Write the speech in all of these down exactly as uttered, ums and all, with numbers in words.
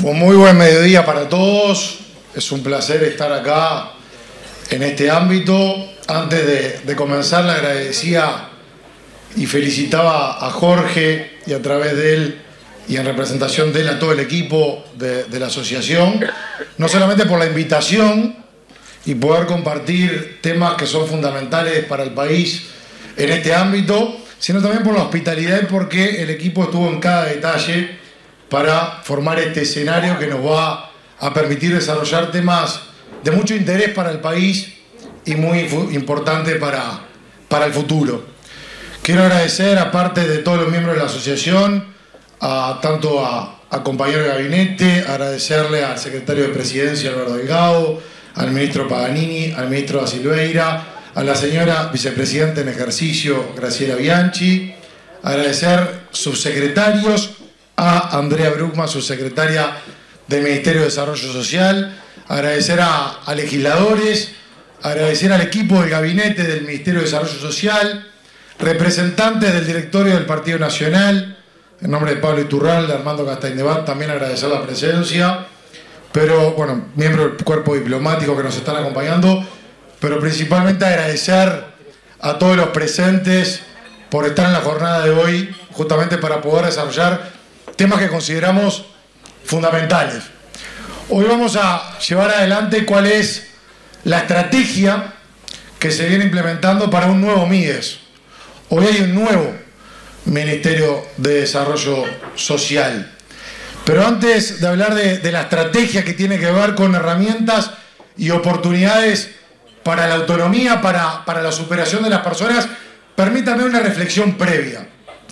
Un muy buen mediodía para todos. Es un placer estar acá en este ámbito. Antes de, de comenzar, le agradecía y felicitaba a Jorge y a través de él y en representación de él a todo el equipo de, de la asociación, no solamente por la invitación y poder compartir temas que son fundamentales para el país en este ámbito, sino también por la hospitalidad y porque el equipo estuvo en cada detalle para formar este escenario que nos va a permitir desarrollar temas de mucho interés para el país y muy importante para, para el futuro. Quiero agradecer, aparte de todos los miembros de la asociación, a, tanto a, a compañero de gabinete, agradecerle al secretario de Presidencia, Alberto Delgado, al ministro Paganini, al ministro da Silveira, a la señora vicepresidenta en ejercicio, Graciela Bianchi, agradecer subsecretarios, a Andrea Bruckmann, subsecretaria del Ministerio de Desarrollo Social, agradecer a, a legisladores, agradecer al equipo del gabinete del Ministerio de Desarrollo Social, representantes del directorio del Partido Nacional, en nombre de Pablo Iturralde, de Armando Castañebat, también agradecer la presencia, pero bueno, miembros del cuerpo diplomático que nos están acompañando, pero principalmente agradecer a todos los presentes por estar en la jornada de hoy, justamente para poder desarrollar temas que consideramos fundamentales. Hoy vamos a llevar adelante cuál es la estrategia que se viene implementando para un nuevo MIDES. Hoy hay un nuevo Ministerio de Desarrollo Social. Pero antes de hablar de, de la estrategia que tiene que ver con herramientas y oportunidades para la autonomía, para, para la superación de las personas, permítanme una reflexión previa.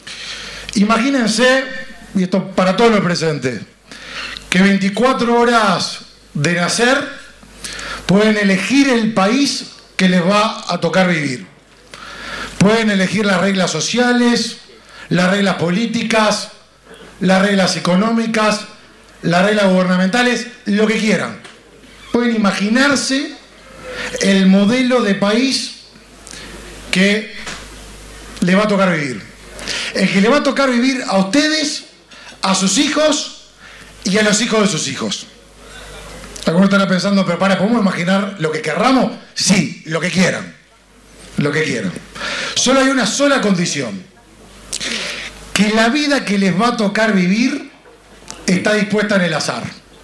Imagínense, y esto para todos los presentes, que veinticuatro horas de nacer pueden elegir el país que les va a tocar vivir. Pueden elegir las reglas sociales, las reglas políticas, las reglas económicas, las reglas gubernamentales, lo que quieran. Pueden imaginarse el modelo de país que le va a tocar vivir. El que le va a tocar vivir a ustedes, a sus hijos y a los hijos de sus hijos. Algunos estarán pensando, pero para, ¿podemos imaginar lo que querramos? Sí, lo que quieran. Lo que quieran. Solo hay una sola condición. Que la vida que les va a tocar vivir está dispuesta en el azar.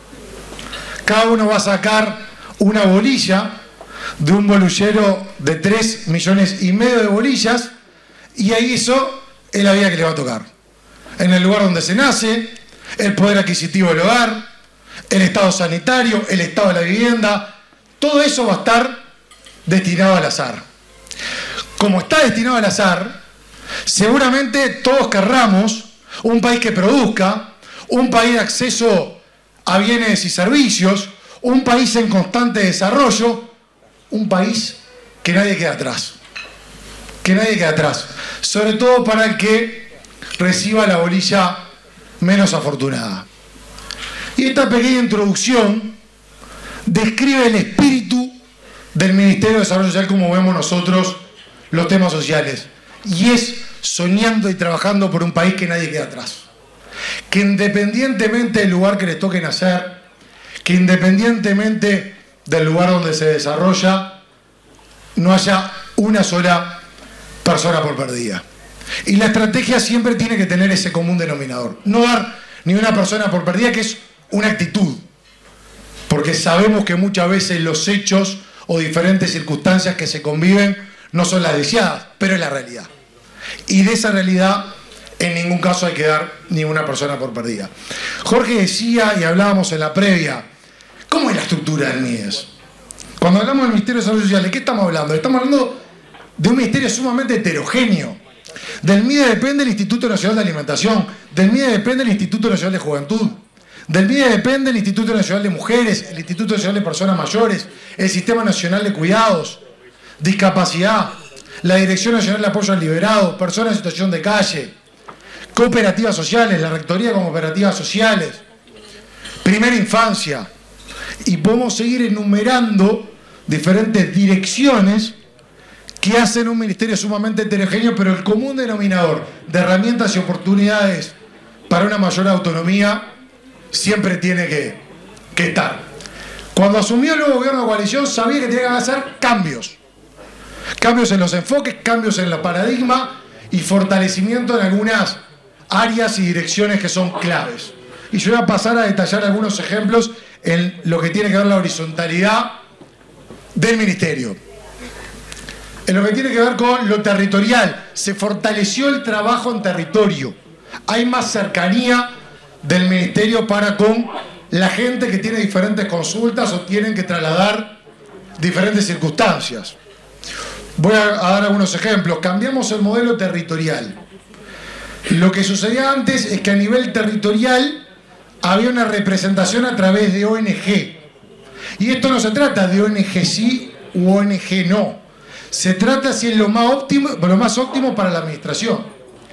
Cada uno va a sacar una bolilla de un bolullero de tres millones y medio de bolillas y ahí eso es la vida que les va a tocar. En el lugar donde se nace, el poder adquisitivo del hogar, el estado sanitario, el estado de la vivienda, todo eso va a estar destinado al azar. Como está destinado al azar, seguramente todos querramos un país que produzca, un país de acceso a bienes y servicios, un país en constante desarrollo, un país que nadie quede atrás. Que nadie quede atrás. Sobre todo para el que reciba la bolilla menos afortunada. Y esta pequeña introducción describe el espíritu del Ministerio de Desarrollo Social como vemos nosotros los temas sociales. Y es soñando y trabajando por un país que nadie quede atrás. Que independientemente del lugar que les toque nacer, que independientemente del lugar donde se desarrolla, no haya una sola persona por perdida. Y la estrategia siempre tiene que tener ese común denominador. No dar ni una persona por perdida, que es una actitud. Porque sabemos que muchas veces los hechos o diferentes circunstancias que se conviven no son las deseadas, pero es la realidad. Y de esa realidad en ningún caso hay que dar ni una persona por perdida. Jorge decía, y hablábamos en la previa, ¿cómo es la estructura del MIDES? Cuando hablamos del Ministerio de Desarrollo Social, ¿de qué estamos hablando? Estamos hablando de un ministerio sumamente heterogéneo. Del MIDES depende el Instituto Nacional de Alimentación, del MIDES depende el Instituto Nacional de Juventud, del MIDES depende el Instituto Nacional de Mujeres, el Instituto Nacional de Personas Mayores, el Sistema Nacional de Cuidados, Discapacidad, la Dirección Nacional de Apoyo al Liberado, Personas en Situación de Calle, Cooperativas Sociales, la Rectoría con Cooperativas Sociales, Primera Infancia, y podemos seguir enumerando diferentes direcciones que hacen un ministerio sumamente heterogéneo, pero el común denominador de herramientas y oportunidades para una mayor autonomía siempre tiene que, que estar. Cuando asumió el nuevo gobierno de coalición sabía que tenía que hacer cambios. Cambios en los enfoques, cambios en el paradigma y fortalecimiento en algunas áreas y direcciones que son claves. Y yo voy a pasar a detallar algunos ejemplos en lo que tiene que ver la horizontalidad del ministerio. En lo que tiene que ver con lo territorial, se fortaleció el trabajo en territorio. Hay más cercanía del ministerio para con la gente que tiene diferentes consultas o tienen que trasladar diferentes circunstancias. Voy a, a dar algunos ejemplos. Cambiamos el modelo territorial. Lo que sucedía antes es que a nivel territorial había una representación a través de O N G. Y esto no se trata de O N G sí u O N G no. Se trata si es lo más óptimo, lo más óptimo para la administración.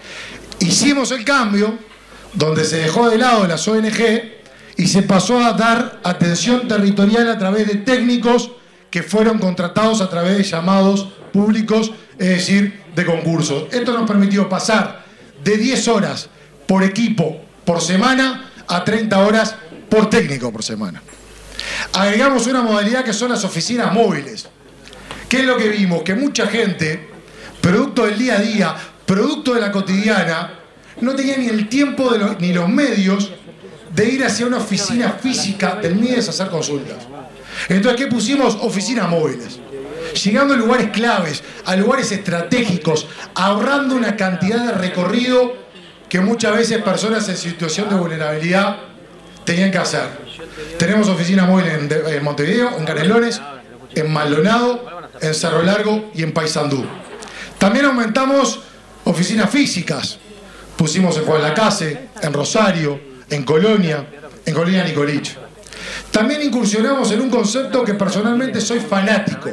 Hicimos el cambio, donde se dejó de lado las O N G y se pasó a dar atención territorial a través de técnicos que fueron contratados a través de llamados públicos, es decir, de concursos. Esto nos permitió pasar de diez horas por equipo por semana a treinta horas por técnico por semana. Agregamos una modalidad que son las oficinas móviles. ¿Qué es lo que vimos? Que mucha gente, producto del día a día, producto de la cotidiana, no tenía ni el tiempo de los, ni los medios de ir hacia una oficina física del M I D E S a hacer consultas. Entonces, ¿qué pusimos? Oficinas móviles. Llegando a lugares claves, a lugares estratégicos, ahorrando una cantidad de recorrido que muchas veces personas en situación de vulnerabilidad tenían que hacer. Tenemos oficinas móviles en, en Montevideo, en Canelones, en Maldonado, en Cerro Largo y en Paysandú. También aumentamos oficinas físicas. Pusimos en Juan Lacase, en Rosario, en Colonia, en Colonia Nicolich. También incursionamos en un concepto que personalmente soy fanático,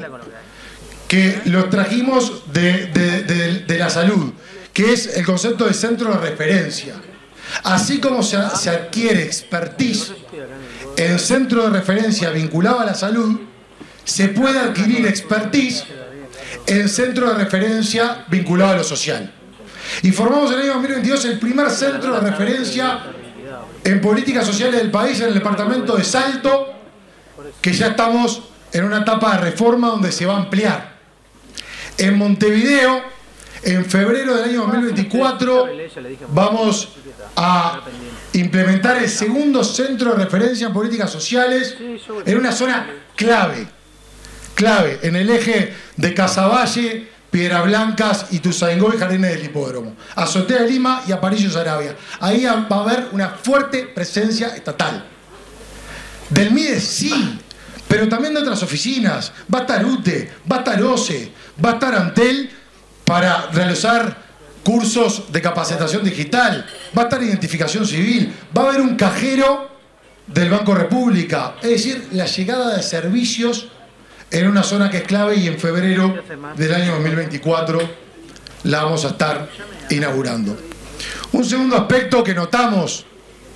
que lo trajimos de, de, de, de la salud, que es el concepto de centro de referencia. Así como se, se adquiere expertise en centro de referencia vinculado a la salud, se puede adquirir expertise en centro de referencia vinculado a lo social. Y formamos en el año dos mil veintidós el primer centro de referencia en políticas sociales del país en el departamento de Salto, que ya estamos en una etapa de reforma donde se va a ampliar. En Montevideo, en febrero del año dos mil veinticuatro, vamos a implementar el segundo centro de referencia en políticas sociales en una zona clave, clave, en el eje de Casaballe, Piedras Blancas, Ituzaingó y Jardines del Hipódromo, Azotea de Lima y Aparicio Saravia. Ahí va a haber una fuerte presencia estatal. Del M I D E S sí, pero también de otras oficinas. Va a estar U T E, va a estar O C E, va a estar Antel para realizar cursos de capacitación digital, va a estar identificación civil, va a haber un cajero del Banco República, es decir, la llegada de servicios en una zona que es clave, y en febrero del año dos mil veinticuatro la vamos a estar inaugurando. Un segundo aspecto que notamos,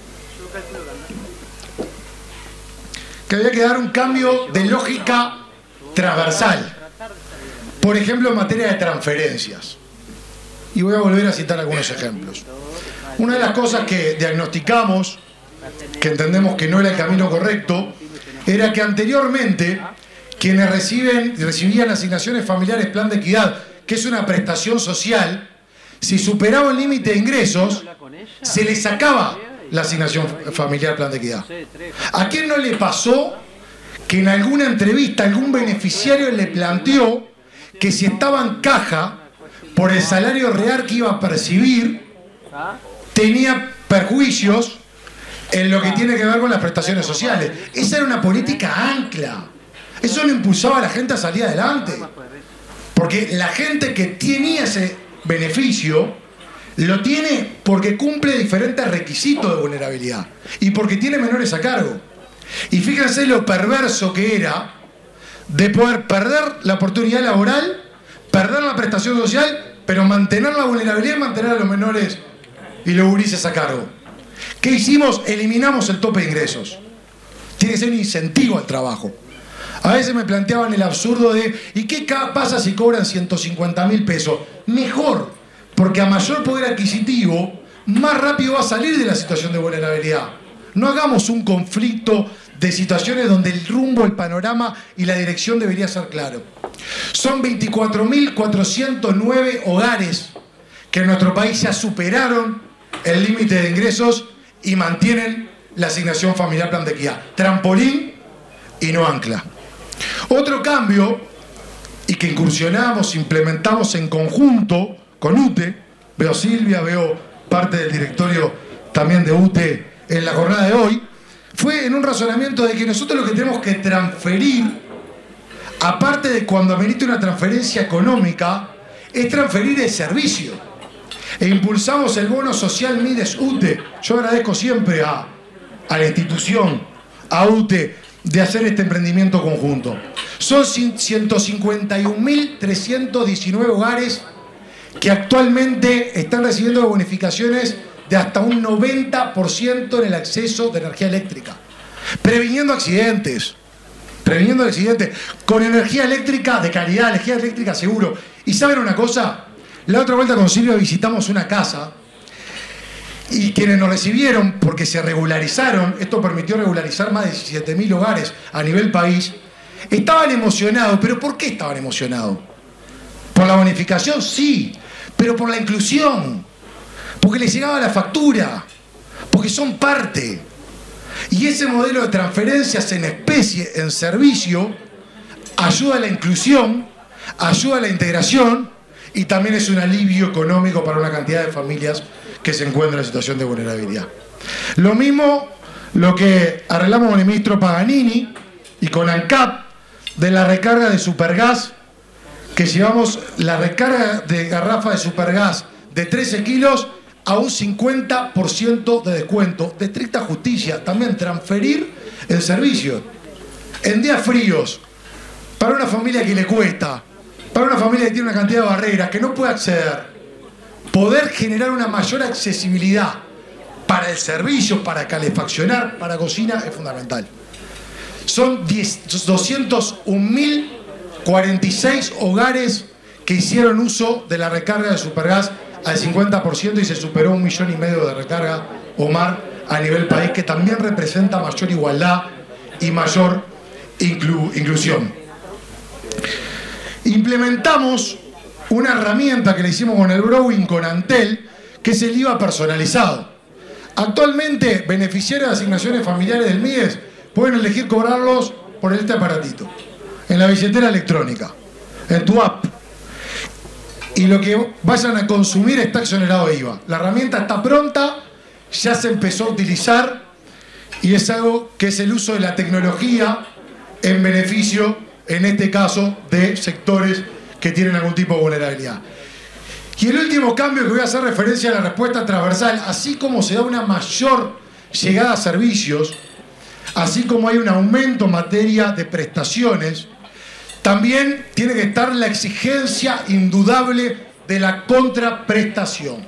que había que dar un cambio de lógica transversal, por ejemplo en materia de transferencias, y voy a volver a citar algunos ejemplos. Una de las cosas que diagnosticamos, que entendemos que no era el camino correcto, era que anteriormente quienes reciben, recibían asignaciones familiares plan de equidad, que es una prestación social, si superaba el límite de ingresos, se les sacaba la asignación familiar plan de equidad. ¿A quién no le pasó que en alguna entrevista algún beneficiario le planteó que si estaba en caja por el salario real que iba a percibir, tenía perjuicios en lo que tiene que ver con las prestaciones sociales? Esa era una política ancla. Eso no impulsaba a la gente a salir adelante. Porque la gente que tenía ese beneficio lo tiene porque cumple diferentes requisitos de vulnerabilidad y porque tiene menores a cargo. Y fíjense lo perverso que era de poder perder la oportunidad laboral, perder la prestación social, pero mantener la vulnerabilidad y mantener a los menores y los gurises a cargo. ¿Qué hicimos? Eliminamos el tope de ingresos. Tiene que ser un incentivo al trabajo. A veces me planteaban el absurdo de ¿y qué pasa si cobran ciento cincuenta mil pesos? Mejor, porque a mayor poder adquisitivo, más rápido va a salir de la situación de vulnerabilidad. No hagamos un conflicto de situaciones donde el rumbo, el panorama y la dirección debería ser claro. Son veinticuatro mil cuatrocientos nueve hogares que en nuestro país ya superaron el límite de ingresos y mantienen la asignación familiar Plan de Equidad. Trampolín y no ancla. Otro cambio, y que incursionamos, implementamos en conjunto con U T E, veo Silvia, veo parte del directorio también de U T E en la jornada de hoy, fue en un razonamiento de que nosotros lo que tenemos que transferir, aparte de cuando amerite una transferencia económica, es transferir el servicio. E impulsamos el bono social Mides U T E. Yo agradezco siempre a, a la institución, a U T E, de hacer este emprendimiento conjunto. Son ciento cincuenta y un mil trescientos diecinueve hogares que actualmente están recibiendo bonificaciones de hasta un noventa por ciento en el acceso de energía eléctrica, previniendo accidentes, previniendo accidentes, con energía eléctrica de calidad, energía eléctrica seguro. Y ¿saben una cosa? La otra vuelta con Silvia visitamos una casa y quienes nos recibieron, porque se regularizaron, esto permitió regularizar más de diecisiete mil hogares a nivel país, estaban emocionados. ¿Pero por qué estaban emocionados? ¿Por la bonificación? Sí, pero por la inclusión, porque les llegaba la factura, porque son parte. Y ese modelo de transferencias en especie, en servicio, ayuda a la inclusión, ayuda a la integración y también es un alivio económico para una cantidad de familias que se encuentran en situación de vulnerabilidad. Lo mismo lo que arreglamos con el ministro Paganini y con ANCAP de la recarga de Supergas, que llevamos la recarga de garrafa de Supergas de trece kilos a un cincuenta por ciento de descuento, de estricta justicia. También transferir el servicio. En días fríos, para una familia que le cuesta, para una familia que tiene una cantidad de barreras, que no puede acceder, poder generar una mayor accesibilidad para el servicio, para calefaccionar, para cocina, es fundamental. Son doscientos un mil cuarenta y seis hogares que hicieron uso de la recarga de Supergas al cincuenta por ciento y se superó un millón y medio de recarga, Omar, a nivel país, que también representa mayor igualdad y mayor inclu inclusión. Implementamos una herramienta que le hicimos con el Browing, con Antel, que es el I V A personalizado. Actualmente, beneficiarios de asignaciones familiares del Mides pueden elegir cobrarlos por este aparatito, en la billetera electrónica, en tu app. Y lo que vayan a consumir está exonerado de I V A. La herramienta está pronta, ya se empezó a utilizar y es algo que es el uso de la tecnología en beneficio, en este caso, de sectores que tienen algún tipo de vulnerabilidad. Y el último cambio que voy a hacer referencia a la respuesta transversal, así como se da una mayor llegada a servicios, así como hay un aumento en materia de prestaciones, también tiene que estar la exigencia indudable de la contraprestación.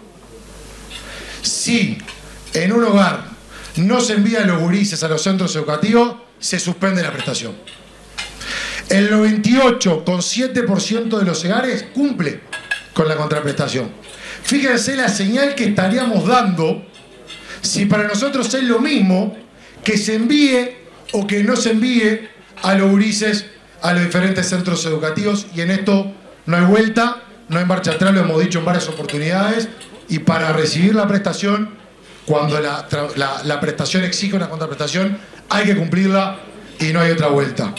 Si en un hogar no se envían los gurises a los centros educativos, se suspende la prestación. El noventa y ocho coma siete por ciento de los hogares cumple con la contraprestación. Fíjense la señal que estaríamos dando si para nosotros es lo mismo que se envíe o que no se envíe a los gurises a los diferentes centros educativos, y en esto no hay vuelta, no hay marcha atrás, lo hemos dicho en varias oportunidades, y para recibir la prestación, cuando la, la, la prestación exige una contraprestación, hay que cumplirla y no hay otra vuelta.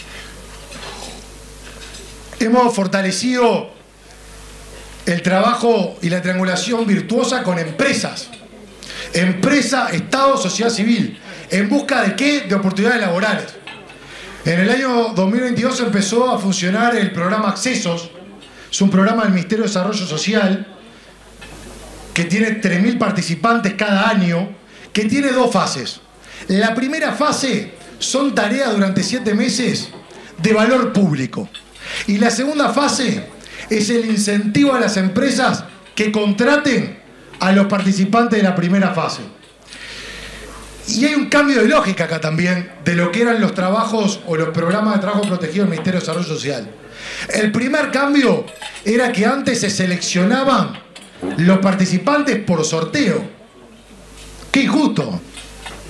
Hemos fortalecido el trabajo y la triangulación virtuosa con empresas. Empresa, Estado, sociedad civil. ¿En busca de qué? De oportunidades laborales. En el año dos mil veintidós empezó a funcionar el programa Accesos. Es un programa del Ministerio de Desarrollo Social que tiene tres mil participantes cada año, que tiene dos fases. La primera fase son tareas durante siete meses de valor público. Y la segunda fase es el incentivo a las empresas que contraten a los participantes de la primera fase. Y hay un cambio de lógica acá también de lo que eran los trabajos o los programas de trabajo protegido del Ministerio de Desarrollo Social. El primer cambio era que antes se seleccionaban los participantes por sorteo. ¡Qué injusto!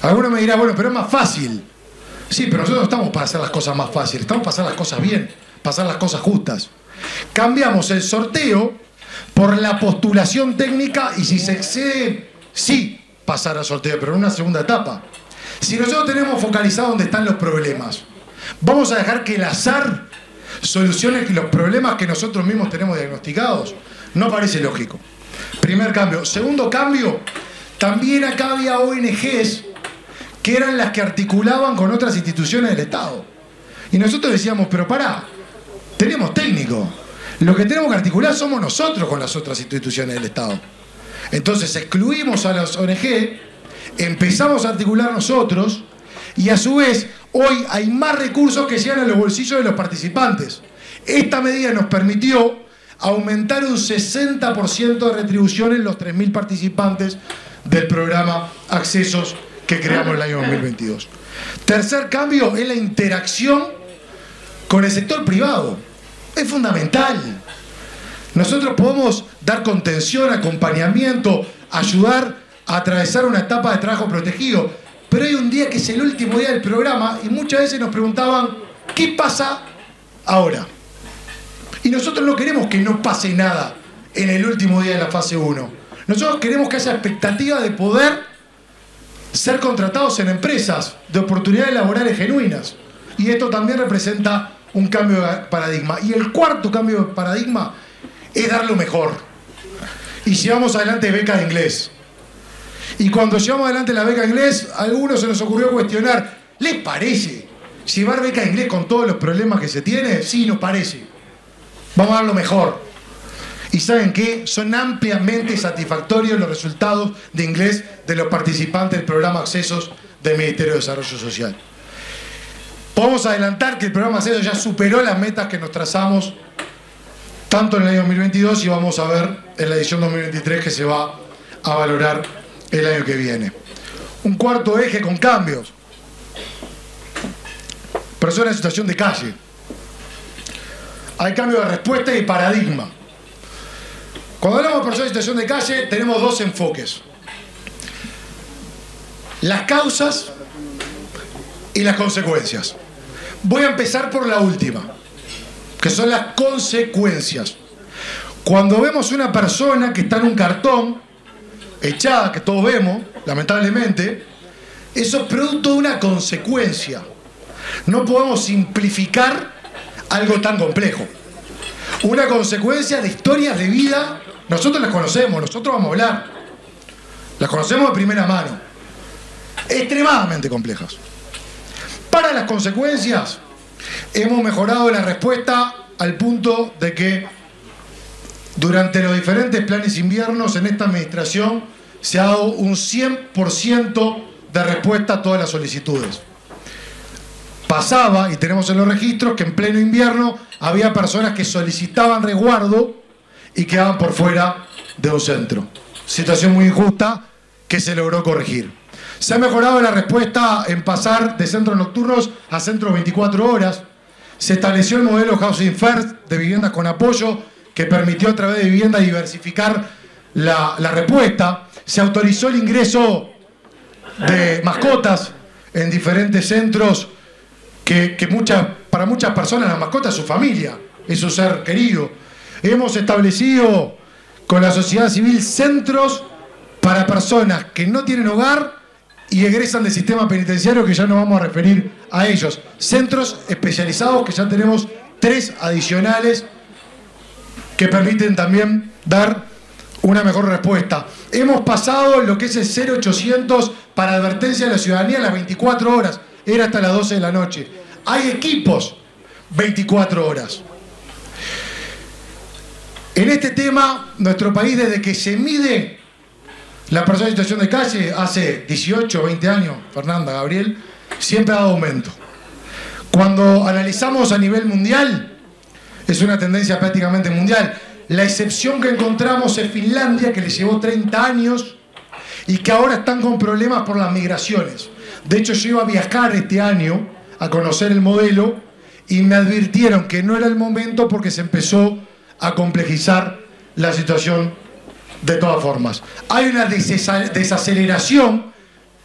Alguno me dirá, bueno, pero es más fácil. Sí, pero nosotros no estamos para hacer las cosas más fáciles, estamos para hacer las cosas bien, para hacer las cosas justas. Cambiamos el sorteo por la postulación técnica y si se excede, sí pasar al sorteo, pero en una segunda etapa. Si nosotros tenemos focalizado dónde están los problemas, vamos a dejar que el azar solucione los problemas que nosotros mismos tenemos diagnosticados. No parece lógico. Primer cambio. Segundo cambio, también acá había O N Ges que eran las que articulaban con otras instituciones del Estado. Y nosotros decíamos, pero pará, tenemos técnicos. Lo que tenemos que articular somos nosotros con las otras instituciones del Estado. Entonces excluimos a las O N Ge, empezamos a articular nosotros y a su vez hoy hay más recursos que llegan a los bolsillos de los participantes. Esta medida nos permitió aumentar un sesenta por ciento de retribución en los tres mil participantes del programa Accesos que creamos el año dos mil veintidós. Tercer cambio es la interacción con el sector privado. Es fundamental. Nosotros podemos dar contención, acompañamiento, ayudar a atravesar una etapa de trabajo protegido. Pero hay un día que es el último día del programa y muchas veces nos preguntaban, ¿qué pasa ahora? Y nosotros no queremos que no pase nada en el último día de la fase uno. Nosotros queremos que haya expectativa de poder ser contratados en empresas de oportunidades laborales genuinas. Y esto también representa un cambio de paradigma. Y el cuarto cambio de paradigma es dar lo mejor. Y llevamos adelante beca de inglés. Y cuando llevamos adelante la beca de inglés, a algunos se nos ocurrió cuestionar, ¿les parece llevar beca de inglés con todos los problemas que se tiene? Sí, nos parece. Vamos a dar lo mejor. Y ¿saben qué? Son ampliamente satisfactorios los resultados de inglés de los participantes del programa Accesos del Ministerio de Desarrollo Social. Podemos adelantar que el programa Accesos ya superó las metas que nos trazamos tanto en el año dos mil veintidós y vamos a ver en la edición dos mil veintitrés que se va a valorar el año que viene. Un cuarto eje con cambios. Personas en situación de calle. Hay cambio de respuesta y paradigma. Cuando hablamos de personas en situación de calle, tenemos dos enfoques. Las causas y las consecuencias. Voy a empezar por la última, que son las consecuencias. Cuando vemos una persona que está en un cartón, echada, que todos vemos, lamentablemente, eso es producto de una consecuencia. No podemos simplificar algo tan complejo. Una consecuencia de historias de vida, nosotros las conocemos, nosotros vamos a hablar. Las conocemos de primera mano. Extremadamente complejas. Para las consecuencias, hemos mejorado la respuesta al punto de que durante los diferentes planes inviernos en esta administración se ha dado un cien por ciento de respuesta a todas las solicitudes. Pasaba, y tenemos en los registros, que en pleno invierno había personas que solicitaban resguardo y quedaban por fuera de un centro. Situación muy injusta que se logró corregir. Se ha mejorado la respuesta en pasar de centros nocturnos a centros veinticuatro horas. Se estableció el modelo Housing First de viviendas con apoyo que permitió a través de vivienda diversificar la, la respuesta. Se autorizó el ingreso de mascotas en diferentes centros que, que muchas, para muchas personas la mascota es su familia, es su ser querido. Hemos establecido con la sociedad civil centros para personas que no tienen hogar y egresan del sistema penitenciario, que ya nos vamos a referir a ellos. Centros especializados que ya tenemos tres adicionales que permiten también dar una mejor respuesta. Hemos pasado lo que es el cero ochocientos para advertencia de la ciudadanía a las veinticuatro horas. Era hasta las doce de la noche. Hay equipos veinticuatro horas. En este tema, nuestro país, desde que se mide la persona en situación de calle, hace dieciocho, veinte años, Fernanda, Gabriel, siempre ha dado aumento. Cuando analizamos a nivel mundial, es una tendencia prácticamente mundial. La excepción que encontramos es Finlandia, que le llevó treinta años y que ahora están con problemas por las migraciones. De hecho, yo iba a viajar este año a conocer el modelo y me advirtieron que no era el momento porque se empezó a complejizar la situación de todas formas. Hay una desaceleración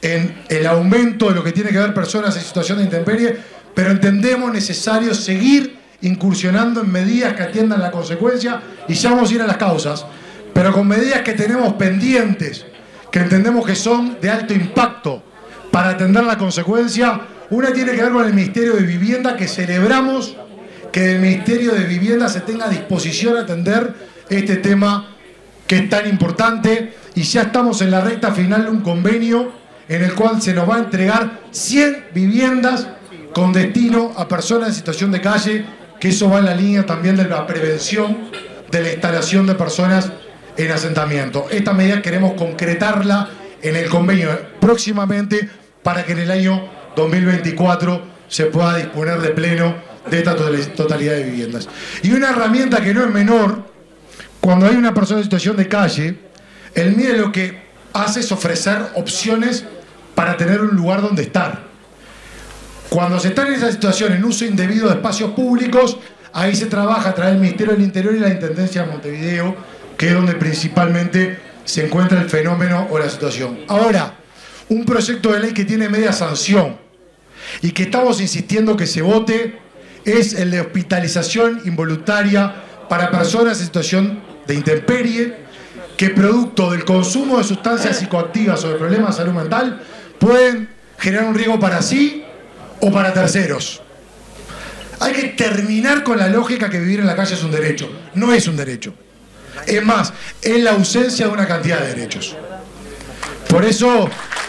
en el aumento de lo que tiene que ver personas en situación de intemperie, pero entendemos necesario seguir incursionando en medidas que atiendan la consecuencia, y ya vamos a ir a las causas, pero con medidas que tenemos pendientes, que entendemos que son de alto impacto para atender la consecuencia. Una tiene que ver con el Ministerio de Vivienda, que celebramos que el Ministerio de Vivienda se tenga a disposición a atender este tema que es tan importante, y ya estamos en la recta final de un convenio en el cual se nos va a entregar cien viviendas con destino a personas en situación de calle, que eso va en la línea también de la prevención de la instalación de personas en asentamiento. Esta medida queremos concretarla en el convenio próximamente para que en el año dos mil veinticuatro se pueda disponer de pleno de esta totalidad de viviendas. Y una herramienta que no es menor, cuando hay una persona en situación de calle, el M I D E lo que hace es ofrecer opciones para tener un lugar donde estar. Cuando se está en esa situación, en uso indebido de espacios públicos, ahí se trabaja a través del Ministerio del Interior y la Intendencia de Montevideo, que es donde principalmente se encuentra el fenómeno o la situación. Ahora, un proyecto de ley que tiene media sanción y que estamos insistiendo que se vote es el de hospitalización involuntaria para personas en situación de intemperie, que producto del consumo de sustancias psicoactivas o de problemas de salud mental pueden generar un riesgo para sí o para terceros. Hay que terminar con la lógica que vivir en la calle es un derecho. No es un derecho. Es más, es la ausencia de una cantidad de derechos. Por eso,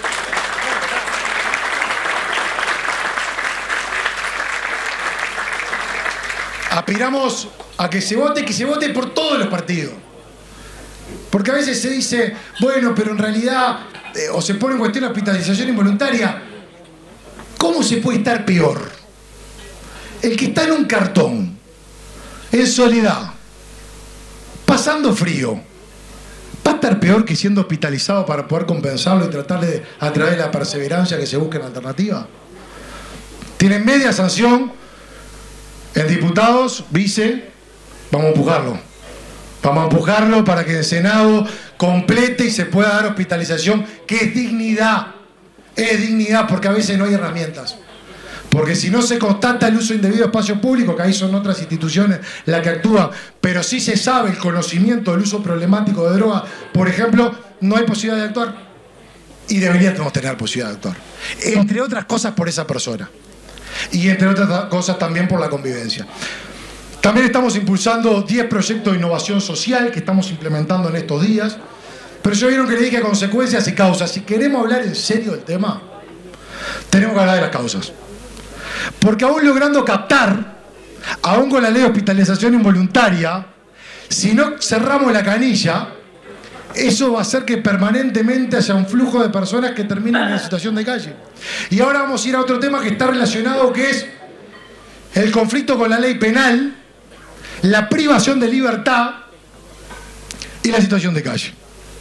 aspiramos a que se vote, que se vote por todos los partidos. Porque a veces se dice, bueno, pero en realidad, eh, o se pone en cuestión la hospitalización involuntaria. ¿Cómo se puede estar peor? El que está en un cartón, en soledad, pasando frío, ¿va a estar peor que siendo hospitalizado para poder compensarlo y tratarle de, a través de la perseverancia, que se busque una alternativa? Tienen media sanción en diputados, vice, vamos a empujarlo. Vamos a empujarlo para que el Senado complete y se pueda dar hospitalización, que es dignidad. Es dignidad, porque a veces no hay herramientas. Porque si no se constata el uso indebido de espacio público, que ahí son otras instituciones las que actúan, pero sí se sabe el conocimiento del uso problemático de drogas, por ejemplo, no hay posibilidad de actuar. Y deberíamos tener posibilidad de actuar. Entre otras cosas por esa persona. Y entre otras cosas también por la convivencia. También estamos impulsando diez proyectos de innovación social que estamos implementando en estos días. Pero ya vieron que le dije consecuencias y causas. Si queremos hablar en serio del tema, tenemos que hablar de las causas. Porque aún logrando captar, aún con la ley de hospitalización involuntaria, si no cerramos la canilla, eso va a hacer que permanentemente haya un flujo de personas que terminen en situación de calle. Y ahora vamos a ir a otro tema que está relacionado, que es el conflicto con la ley penal, la privación de libertad y la situación de calle.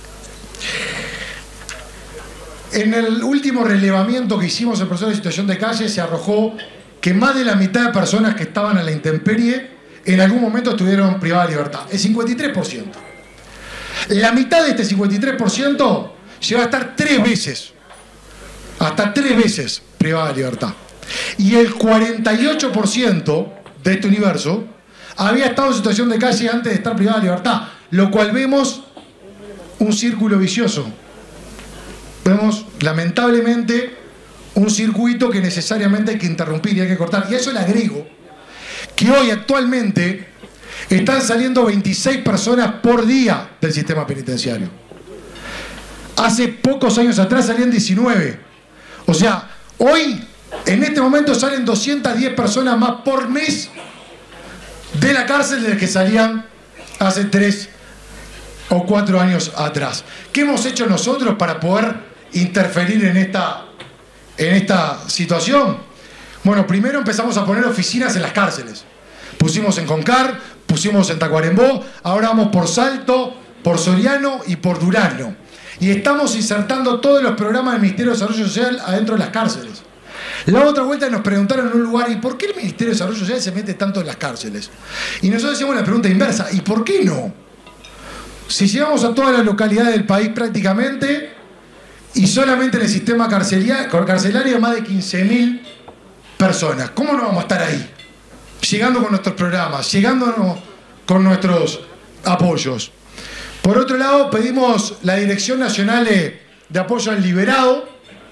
En el último relevamiento que hicimos en personas en situación de calle se arrojó que más de la mitad de personas que estaban a la intemperie en algún momento estuvieron privadas de libertad, el cincuenta y tres por ciento. La mitad de este cincuenta y tres por ciento llegó a estar tres veces, hasta tres veces privada de libertad. Y el cuarenta y ocho por ciento de este universo había estado en situación de calle antes de estar privada de libertad, lo cual vemos un círculo vicioso. Vemos, lamentablemente, un circuito que necesariamente hay que interrumpir y hay que cortar. Y a eso le agrego que hoy actualmente están saliendo veintiséis personas por día del sistema penitenciario. Hace pocos años atrás salían diecinueve. O sea, hoy, en este momento, salen doscientas diez personas más por mes de la cárcel de las que salían hace tres o cuatro años atrás. ¿Qué hemos hecho nosotros para poder interferir en esta, en esta situación? Bueno, primero empezamos a poner oficinas en las cárceles. Pusimos en Concar, pusimos en Tacuarembó, ahora vamos por Salto, por Soriano y por Durazno. Y estamos insertando todos los programas del Ministerio de Desarrollo Social adentro de las cárceles. La otra vuelta nos preguntaron en un lugar, ¿y por qué el Ministerio de Desarrollo Social se mete tanto en las cárceles? Y nosotros hacíamos la pregunta inversa, ¿y por qué no? Si llegamos a todas las localidades del país prácticamente, y solamente en el sistema carcelario, carcelario más de quince mil personas. ¿Cómo no vamos a estar ahí? Llegando con nuestros programas, llegando con nuestros apoyos. Por otro lado, pedimos la Dirección Nacional de, de Apoyo al Liberado.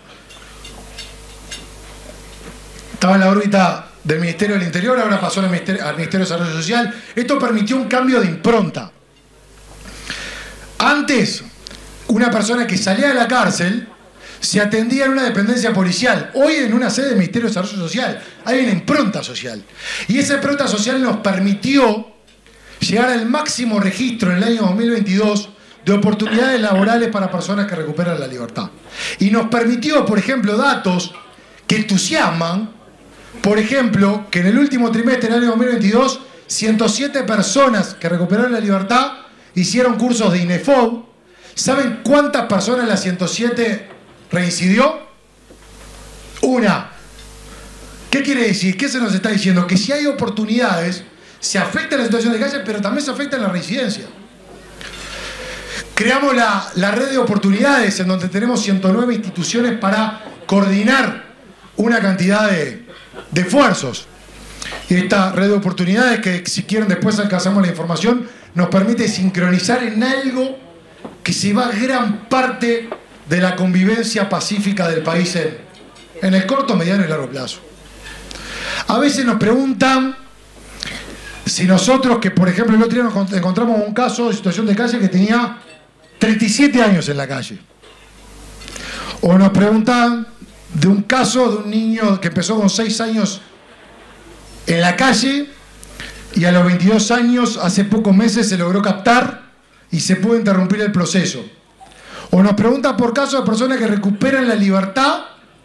Estaba en la órbita del Ministerio del Interior, ahora pasó al Ministerio, al Ministerio de Desarrollo Social. Esto permitió un cambio de impronta. Antes, una persona que salía de la cárcel se atendía en una dependencia policial. Hoy en una sede del Ministerio de Desarrollo Social hay una impronta social. Y esa impronta social nos permitió llegar al máximo registro en el año dos mil veintidós de oportunidades laborales para personas que recuperan la libertad. Y nos permitió, por ejemplo, datos que entusiasman. Por ejemplo, que en el último trimestre del año dos mil veintidós, ciento siete personas que recuperaron la libertad hicieron cursos de INEFOB. ¿Saben cuántas personas de las ciento siete reincidió? Una. ¿Qué quiere decir? ¿Qué se nos está diciendo? Que si hay oportunidades, se afecta la situación de calle, pero también se afecta la reincidencia. Creamos la, la red de oportunidades, en donde tenemos ciento nueve instituciones para coordinar una cantidad de, de esfuerzos. Y esta red de oportunidades, que si quieren después alcanzamos la información, nos permite sincronizar en algo que se va gran parte de la convivencia pacífica del país en, en el corto, mediano y largo plazo. A veces nos preguntan si nosotros, que por ejemplo el otro día nos encontramos un caso de situación de calle que tenía treinta y siete años en la calle. O nos preguntan de un caso de un niño que empezó con seis años en la calle y a los veintidós años, hace pocos meses, se logró captar y se pudo interrumpir el proceso. O nos preguntan por casos de personas que recuperan la libertad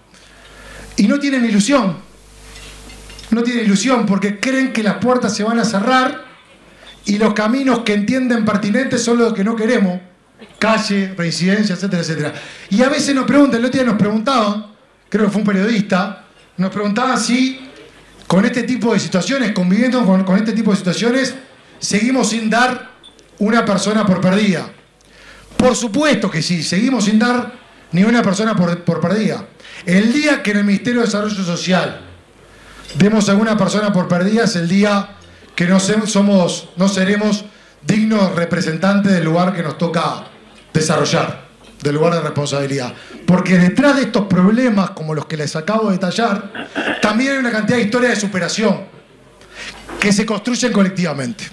y no tienen ilusión. No tienen ilusión porque creen que las puertas se van a cerrar y los caminos que entienden pertinentes son los que no queremos. Calle, reincidencia, etcétera, etcétera. Y a veces nos preguntan, el otro día nos preguntaban, creo que fue un periodista, nos preguntaban si con este tipo de situaciones, conviviendo con, con este tipo de situaciones, seguimos sin dar una persona por perdida. Por supuesto que sí, seguimos sin dar ni una persona por, por perdida. El día que en el Ministerio de Desarrollo Social demos a alguna persona por perdida es el día que no, somos, no seremos dignos representantes del lugar que nos toca desarrollar, del lugar de responsabilidad. Porque detrás de estos problemas, como los que les acabo de detallar, también hay una cantidad de historias de superación que se construyen colectivamente.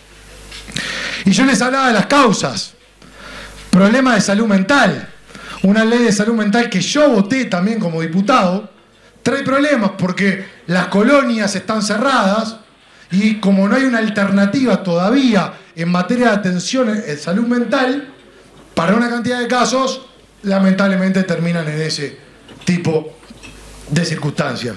Y yo les hablaba de las causas. Problemas de salud mental. Una ley de salud mental que yo voté también como diputado, trae problemas porque las colonias están cerradas y como no hay una alternativa todavía en materia de atención en salud mental, para una cantidad de casos, lamentablemente terminan en ese tipo de circunstancias.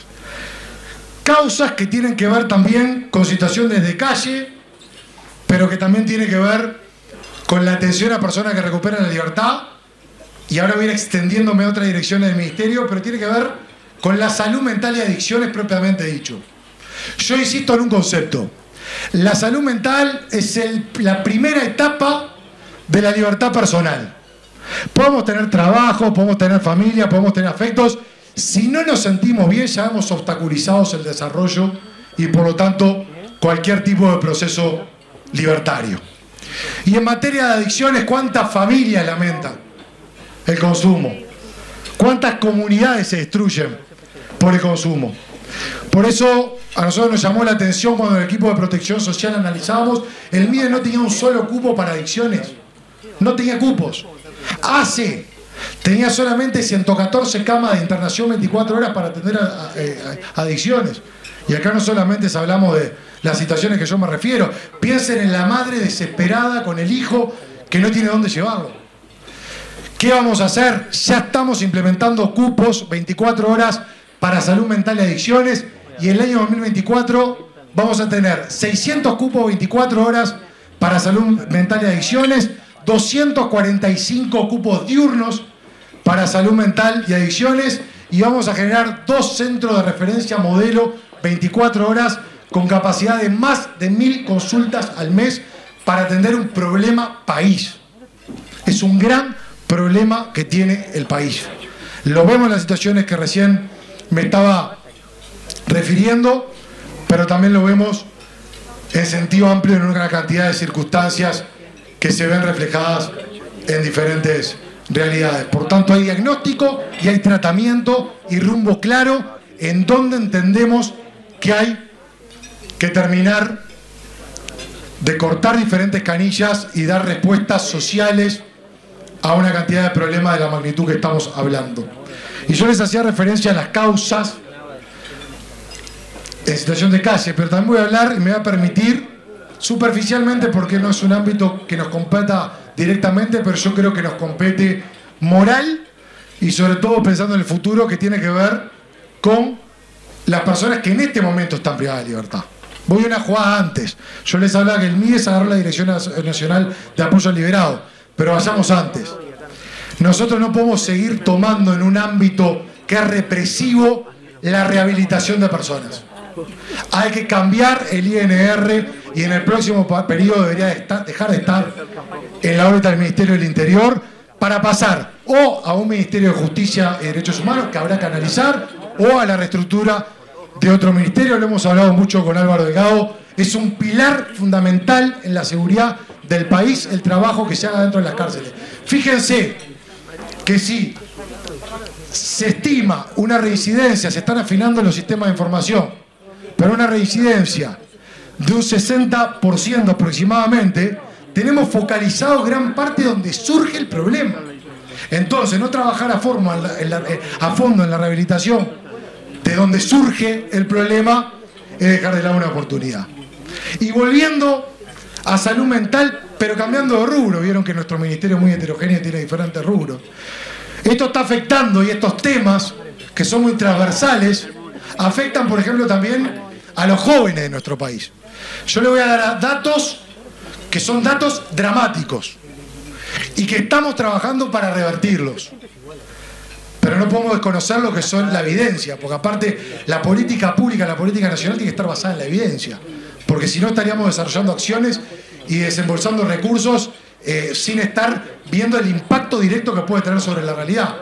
Causas que tienen que ver también con situaciones de calle, pero que también tienen que ver con la atención a personas que recuperan la libertad, y ahora voy a ir extendiéndome a otras direcciones del Ministerio, pero tiene que ver con la salud mental y adicciones propiamente dicho. Yo insisto en un concepto. La salud mental es el, la primera etapa de la libertad personal. Podemos tener trabajo, podemos tener familia, podemos tener afectos. Si no nos sentimos bien, ya hemos obstaculizado el desarrollo y por lo tanto cualquier tipo de proceso libertario. Y en materia de adicciones, ¿cuántas familias lamentan el consumo? ¿Cuántas comunidades se destruyen por el consumo? Por eso a nosotros nos llamó la atención cuando en el equipo de protección social analizábamos, el M I D E no tenía un solo cupo para adicciones. No tenía cupos. A C E tenía solamente ciento catorce camas de internación veinticuatro horas para atender a, a, a, a adicciones. Y acá no solamente hablamos de las situaciones que yo me refiero. Piensen en la madre desesperada con el hijo que no tiene dónde llevarlo. ¿Qué vamos a hacer? Ya estamos implementando cupos veinticuatro horas para salud mental y adicciones, y en el año dos mil veinticuatro vamos a tener seiscientos cupos veinticuatro horas para salud mental y adicciones, doscientos cuarenta y cinco cupos diurnos para salud mental y adicciones, y vamos a generar dos centros de referencia modelo veinticuatro horas con capacidad de más de mil consultas al mes para atender un problema país. Es un gran problema que tiene el país. Lo vemos en las situaciones que recién me estaba refiriendo, pero también lo vemos en sentido amplio en una cantidad de circunstancias que se ven reflejadas en diferentes realidades. Por tanto, hay diagnóstico y hay tratamiento y rumbo claro en donde entendemos que hay que terminar de cortar diferentes canillas y dar respuestas sociales a una cantidad de problemas de la magnitud que estamos hablando. Y yo les hacía referencia a las causas en situación de calle, pero también voy a hablar y me voy a permitir superficialmente, porque no es un ámbito que nos competa directamente, pero yo creo que nos compete moral y sobre todo pensando en el futuro, que tiene que ver con las personas que en este momento están privadas de libertad. Voy a una jugada antes. Yo les hablaba que el M I E S agarró la Dirección Nacional de Apoyo al Liberado, pero vayamos antes. Nosotros no podemos seguir tomando en un ámbito que es represivo la rehabilitación de personas. Hay que cambiar el I N R y en el próximo periodo debería estar, dejar de estar en la órbita del Ministerio del Interior para pasar o a un Ministerio de Justicia y Derechos Humanos que habrá que analizar, o a la reestructura de otro ministerio. Lo hemos hablado mucho con Álvaro Delgado. Es un pilar fundamental en la seguridad del país el trabajo que se haga dentro de las cárceles. Fíjense que si se estima una reincidencia, se están afinando los sistemas de información, pero una reincidencia de un sesenta por ciento aproximadamente, tenemos focalizado gran parte donde surge el problema. Entonces, no trabajar a, forma, en la, en la, a fondo en la rehabilitación de donde surge el problema es dejar de lado una oportunidad. Y volviendo a salud mental, pero cambiando de rubro, vieron que nuestro ministerio es muy heterogéneo y tiene diferentes rubros. Esto está afectando, y estos temas, que son muy transversales, afectan, por ejemplo, también a los jóvenes de nuestro país. Yo le voy a dar datos que son datos dramáticos y que estamos trabajando para revertirlos. Pero no podemos desconocer lo que son la evidencia, porque aparte la política pública, la política nacional tiene que estar basada en la evidencia, porque si no estaríamos desarrollando acciones y desembolsando recursos eh, sin estar viendo el impacto directo que puede tener sobre la realidad.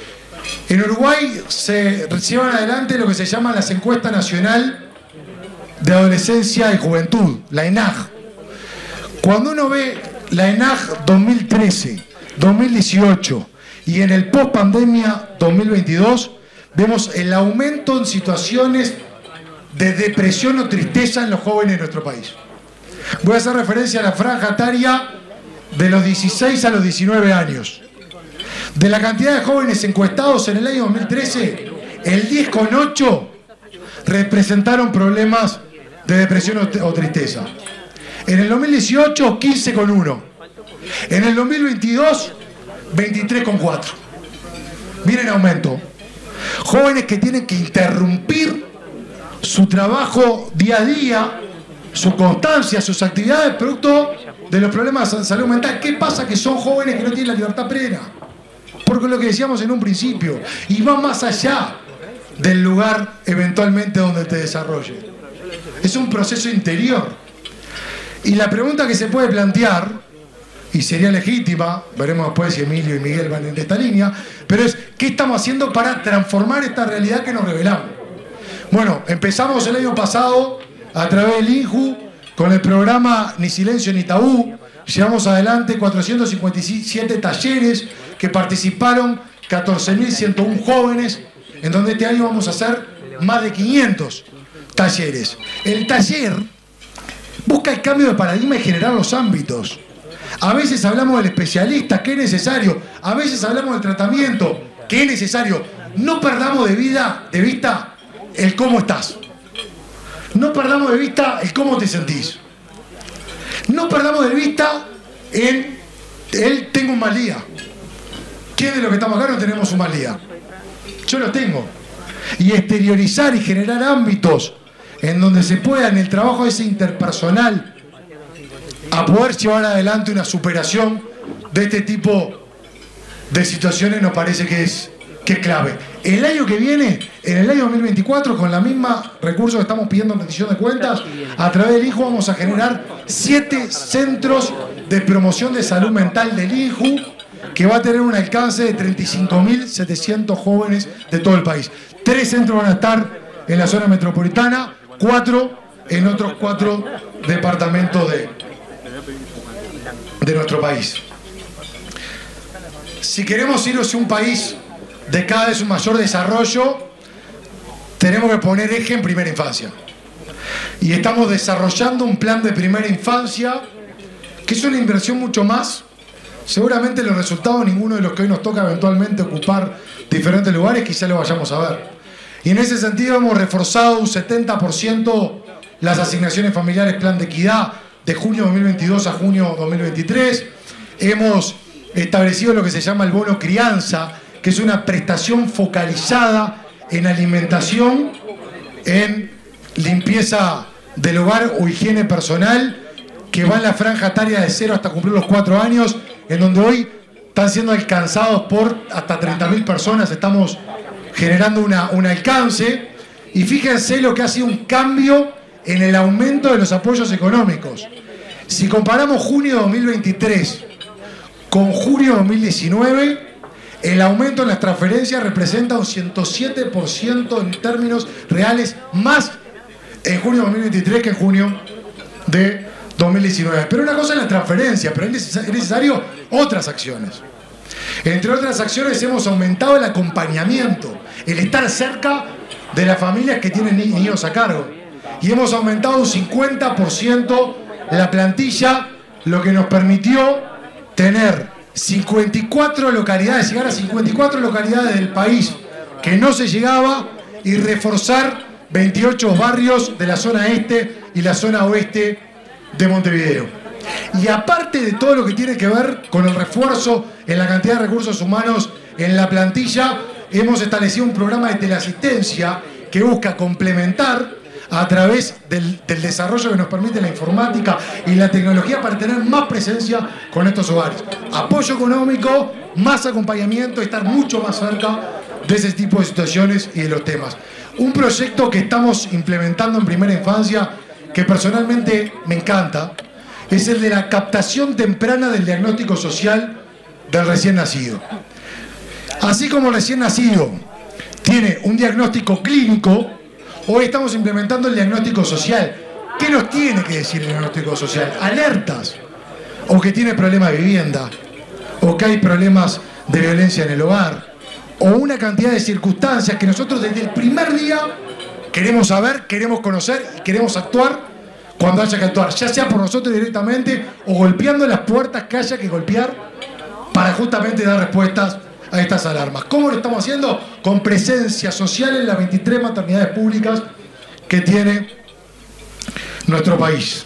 En Uruguay se llevan adelante lo que se llama las encuestas nacional de adolescencia y juventud, la ENAJ. Cuando uno ve la ENAJ dos mil trece, dos mil dieciocho y en el post pandemia dos mil veintidós, vemos el aumento en situaciones de depresión o tristeza en los jóvenes de nuestro país. Voy a hacer referencia a la franja etaria de los dieciséis a los diecinueve años. De la cantidad de jóvenes encuestados en el año dos mil trece, el diez coma ocho representaron problemas de depresión o tristeza. En el dos mil dieciocho, quince coma uno. En el dos mil veintidós, veintitrés coma cuatro. Miren aumento. Jóvenes que tienen que interrumpir su trabajo día a día, su constancia, sus actividades, producto de los problemas de salud mental. ¿Qué pasa? Que son jóvenes que no tienen la libertad plena. Porque lo que decíamos en un principio, y va más allá del lugar eventualmente donde te desarrolle. Es un proceso interior. Y la pregunta que se puede plantear, y sería legítima, veremos después si Emilio y Miguel van en esta línea, pero es, ¿qué estamos haciendo para transformar esta realidad que nos revelamos? Bueno, empezamos el año pasado a través del I N J U con el programa Ni Silencio ni Tabú. Llevamos adelante cuatrocientos cincuenta y siete talleres que participaron catorce mil ciento uno jóvenes, en donde este año vamos a hacer más de quinientos talleres. El taller busca el cambio de paradigma y generar los ámbitos. A veces hablamos del especialista, que es necesario. A veces hablamos del tratamiento, que es necesario. No perdamos de, vida, de vista el cómo estás. No perdamos de vista el cómo te sentís. No perdamos de vista el, el tengo un mal día. ¿Quién de los que estamos acá no tenemos un mal día? Yo lo tengo. Y exteriorizar y generar ámbitos en donde se pueda, en el trabajo ese interpersonal, a poder llevar adelante una superación de este tipo de situaciones, nos parece que es, que es clave. El año que viene, en el año dos mil veinticuatro, con la misma recurso que estamos pidiendo en rendición de cuentas, a través del I N J U vamos a generar siete centros de promoción de salud mental del I N J U que va a tener un alcance de treinta y cinco mil setecientos jóvenes de todo el país. Tres centros van a estar en la zona metropolitana, cuatro en otros cuatro departamentos de, de nuestro país. Si queremos ir hacia un país de cada vez un mayor desarrollo, tenemos que poner eje en primera infancia. Y estamos desarrollando un plan de primera infancia que es una inversión mucho más. Seguramente los resultados, ninguno de los que hoy nos toca eventualmente ocupar diferentes lugares, quizá lo vayamos a ver. Y en ese sentido hemos reforzado un setenta por ciento las asignaciones familiares Plan de Equidad de junio dos mil veintidós a junio dos mil veintitrés. Hemos establecido lo que se llama el bono crianza, que es una prestación focalizada en alimentación, en limpieza del hogar o higiene personal, que va en la franja etaria de cero hasta cumplir los cuatro años, en donde hoy están siendo alcanzados por hasta treinta mil personas. Estamos generando una, un alcance, y fíjense lo que ha sido un cambio en el aumento de los apoyos económicos. Si comparamos junio dos mil veintitrés con junio dos mil diecinueve, el aumento en las transferencias representa un ciento siete por ciento en términos reales más en junio dos mil veintitrés que en junio de dos mil diecinueve. Pero una cosa es la transferencia, pero es necesario otras acciones. Entre otras acciones hemos aumentado el acompañamiento, el estar cerca de las familias que tienen niños a cargo. Y hemos aumentado un cincuenta por ciento la plantilla, lo que nos permitió tener cincuenta y cuatro localidades, llegar a cincuenta y cuatro localidades del país que no se llegaba, y reforzar veintiocho barrios de la zona este y la zona oeste de Montevideo. Y aparte de todo lo que tiene que ver con el refuerzo en la cantidad de recursos humanos en la plantilla, hemos establecido un programa de teleasistencia que busca complementar a través del, del desarrollo que nos permite la informática y la tecnología para tener más presencia con estos hogares. Apoyo económico, más acompañamiento, estar mucho más cerca de ese tipo de situaciones y de los temas. Un proyecto que estamos implementando en primera infancia, que personalmente me encanta, es el de la captación temprana del diagnóstico social del recién nacido. Así como el recién nacido tiene un diagnóstico clínico, hoy estamos implementando el diagnóstico social. ¿Qué nos tiene que decir el diagnóstico social? Alertas, o que tiene problemas de vivienda, o que hay problemas de violencia en el hogar, o una cantidad de circunstancias que nosotros desde el primer día queremos saber, queremos conocer y queremos actuar cuando haya que actuar, ya sea por nosotros directamente o golpeando las puertas que haya que golpear para justamente dar respuestas a estas alarmas. ¿Cómo lo estamos haciendo? Con presencia social en las veintitrés maternidades públicas que tiene nuestro país.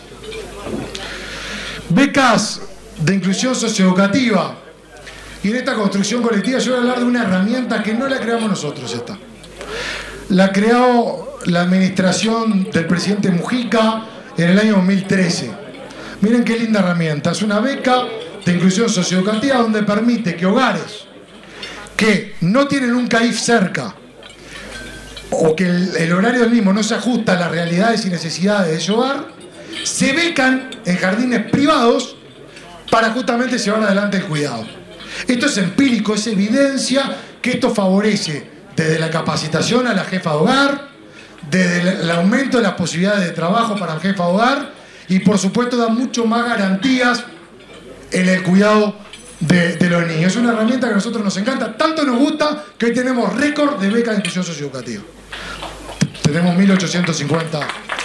Becas de inclusión socioeducativa. Y en esta construcción colectiva yo voy a hablar de una herramienta que no la creamos nosotros esta. La creó la administración del presidente Mujica en el año dos mil trece. Miren qué linda herramienta. Es una beca de inclusión socioeducativa donde permite que hogares que no tienen un C A I F cerca, o que el, el horario del mismo no se ajusta a las realidades y necesidades de ese hogar, se becan en jardines privados para justamente llevar adelante el cuidado. Esto es empírico, es evidencia que esto favorece desde la capacitación a la jefa de hogar, desde el, el aumento de las posibilidades de trabajo para la jefa de hogar, y por supuesto da mucho más garantías en el cuidado de, de los niños. Es una herramienta que a nosotros nos encanta, tanto nos gusta que hoy tenemos récord de becas de inclusión socioeducativa. Tenemos mil ochocientos cincuenta.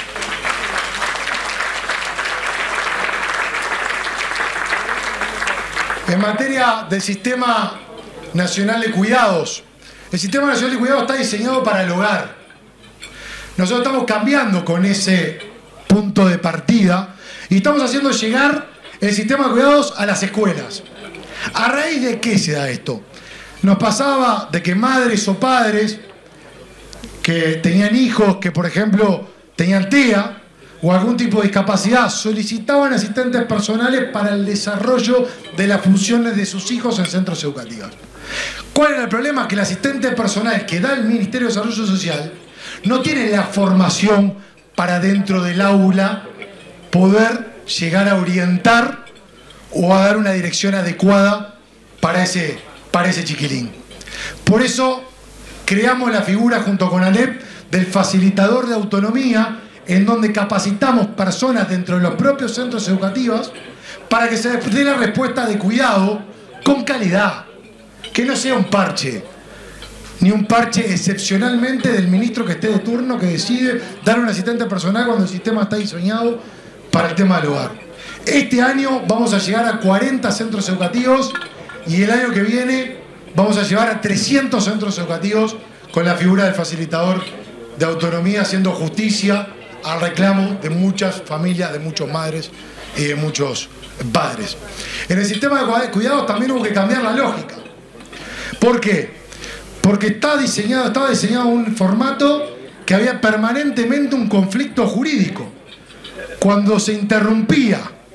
En materia del Sistema Nacional de Cuidados, el Sistema Nacional de Cuidados está diseñado para el hogar. Nosotros estamos cambiando con ese punto de partida y estamos haciendo llegar el sistema de cuidados a las escuelas. ¿A raíz de qué se da esto? Nos pasaba de que madres o padres que tenían hijos que, por ejemplo, tenían T E A o algún tipo de discapacidad, solicitaban asistentes personales para el desarrollo de las funciones de sus hijos en centros educativos. ¿Cuál era el problema? Que el asistente personal que da el Ministerio de Desarrollo Social no tiene la formación para dentro del aula poder llegar a orientar o a dar una dirección adecuada para ese, para ese chiquilín. Por eso creamos la figura junto con ANEP del facilitador de autonomía, en donde capacitamos personas dentro de los propios centros educativos para que se dé la respuesta de cuidado con calidad, que no sea un parche, ni un parche excepcionalmente del ministro que esté de turno que decide dar un asistente personal cuando el sistema está diseñado para el tema del hogar. Este año vamos a llegar a cuarenta centros educativos y el año que viene vamos a llevar a trescientos centros educativos con la figura del facilitador de autonomía, haciendo justicia al reclamo de muchas familias, de muchas madres y de muchos padres. En el sistema de cuidados también hubo que cambiar la lógica. ¿Por qué? Porque está diseñado, estaba diseñado un formato que había permanentemente un conflicto jurídico. Cuando se interrumpía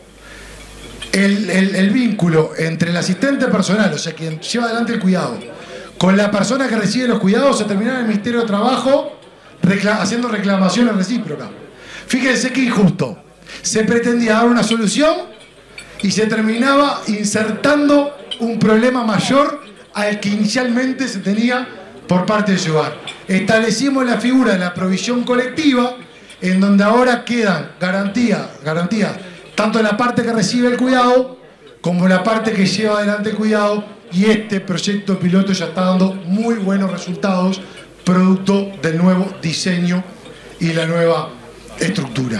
el, el, el vínculo entre el asistente personal, o sea, quien lleva adelante el cuidado, con la persona que recibe los cuidados, se terminaba en el Ministerio de Trabajo recla- haciendo reclamaciones recíprocas. Fíjense qué injusto. Se pretendía dar una solución y se terminaba insertando un problema mayor al que inicialmente se tenía por parte de ese hogar. Establecimos la figura de la provisión colectiva, en donde ahora quedan garantías, garantías tanto en la parte que recibe el cuidado como en la parte que lleva adelante el cuidado, y este proyecto piloto ya está dando muy buenos resultados, producto del nuevo diseño y la nueva estructura.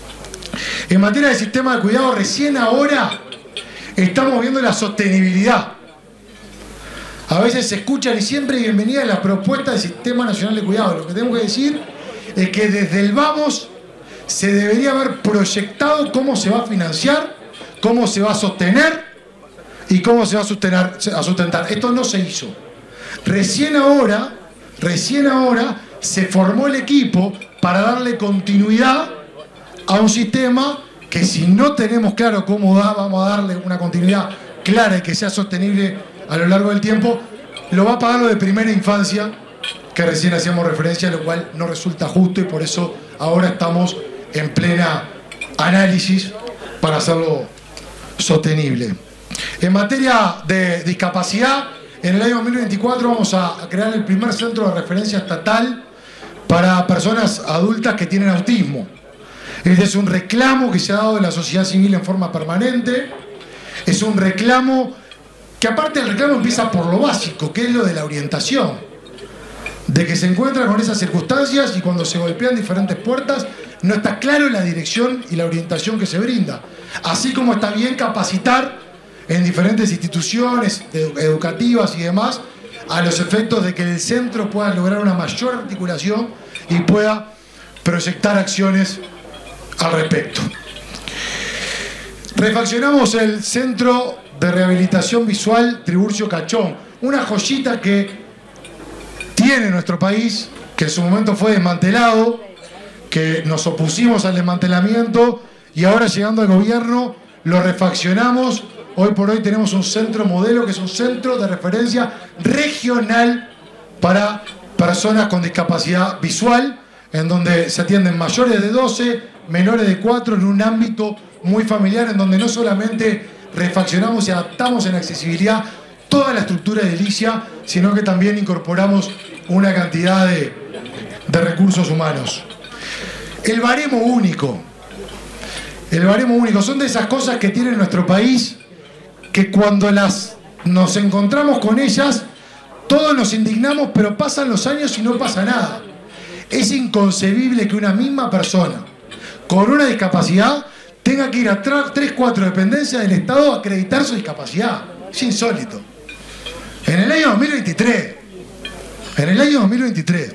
En materia de sistema de cuidado, recién ahora estamos viendo la sostenibilidad. A veces se escuchan y siempre bienvenida la propuesta del Sistema Nacional de Cuidado. Lo que tengo que decir es que desde el vamos se debería haber proyectado cómo se va a financiar, cómo se va a sostener y cómo se va a sustener, a sustentar. Esto no se hizo. Recién ahora, recién ahora se formó el equipo para darle continuidad a un sistema que, si no tenemos claro cómo da, vamos a darle una continuidad clara y que sea sostenible a lo largo del tiempo, lo va a pagar lo de primera infancia, que recién hacíamos referencia, lo cual no resulta justo, y por eso ahora estamos en plena análisis para hacerlo sostenible. En materia de discapacidad, en el año dos mil veinticuatro vamos a crear el primer centro de referencia estatal para personas adultas que tienen autismo. Este es un reclamo que se ha dado de la sociedad civil en forma permanente. Es un reclamo que, aparte, el reclamo empieza por lo básico, que es lo de la orientación. De que se encuentra con esas circunstancias y cuando se golpean diferentes puertas no está claro la dirección y la orientación que se brinda. Así como está bien capacitar en diferentes instituciones educativas y demás a los efectos de que el centro pueda lograr una mayor articulación y pueda proyectar acciones al respecto. Refaccionamos el Centro de Rehabilitación Visual Tiburcio Cachón, una joyita que tiene nuestro país, que en su momento fue desmantelado, que nos opusimos al desmantelamiento y ahora, llegando al gobierno, lo refaccionamos. Hoy por hoy tenemos un centro modelo que es un centro de referencia regional para personas con discapacidad visual, en donde se atienden mayores de doce, menores de cuatro, en un ámbito muy familiar, en donde no solamente refaccionamos y adaptamos en accesibilidad toda la estructura edilicia, sino que también incorporamos una cantidad de, de recursos humanos. El baremo único. El baremo único son de esas cosas que tiene nuestro país, que cuando las nos encontramos con ellas, todos nos indignamos, pero pasan los años y no pasa nada. Es inconcebible que una misma persona con una discapacidad tenga que ir a tres, cuatro dependencias del Estado a acreditar su discapacidad. Es insólito. En el año dos mil veintitrés, en el año dos mil veintitrés,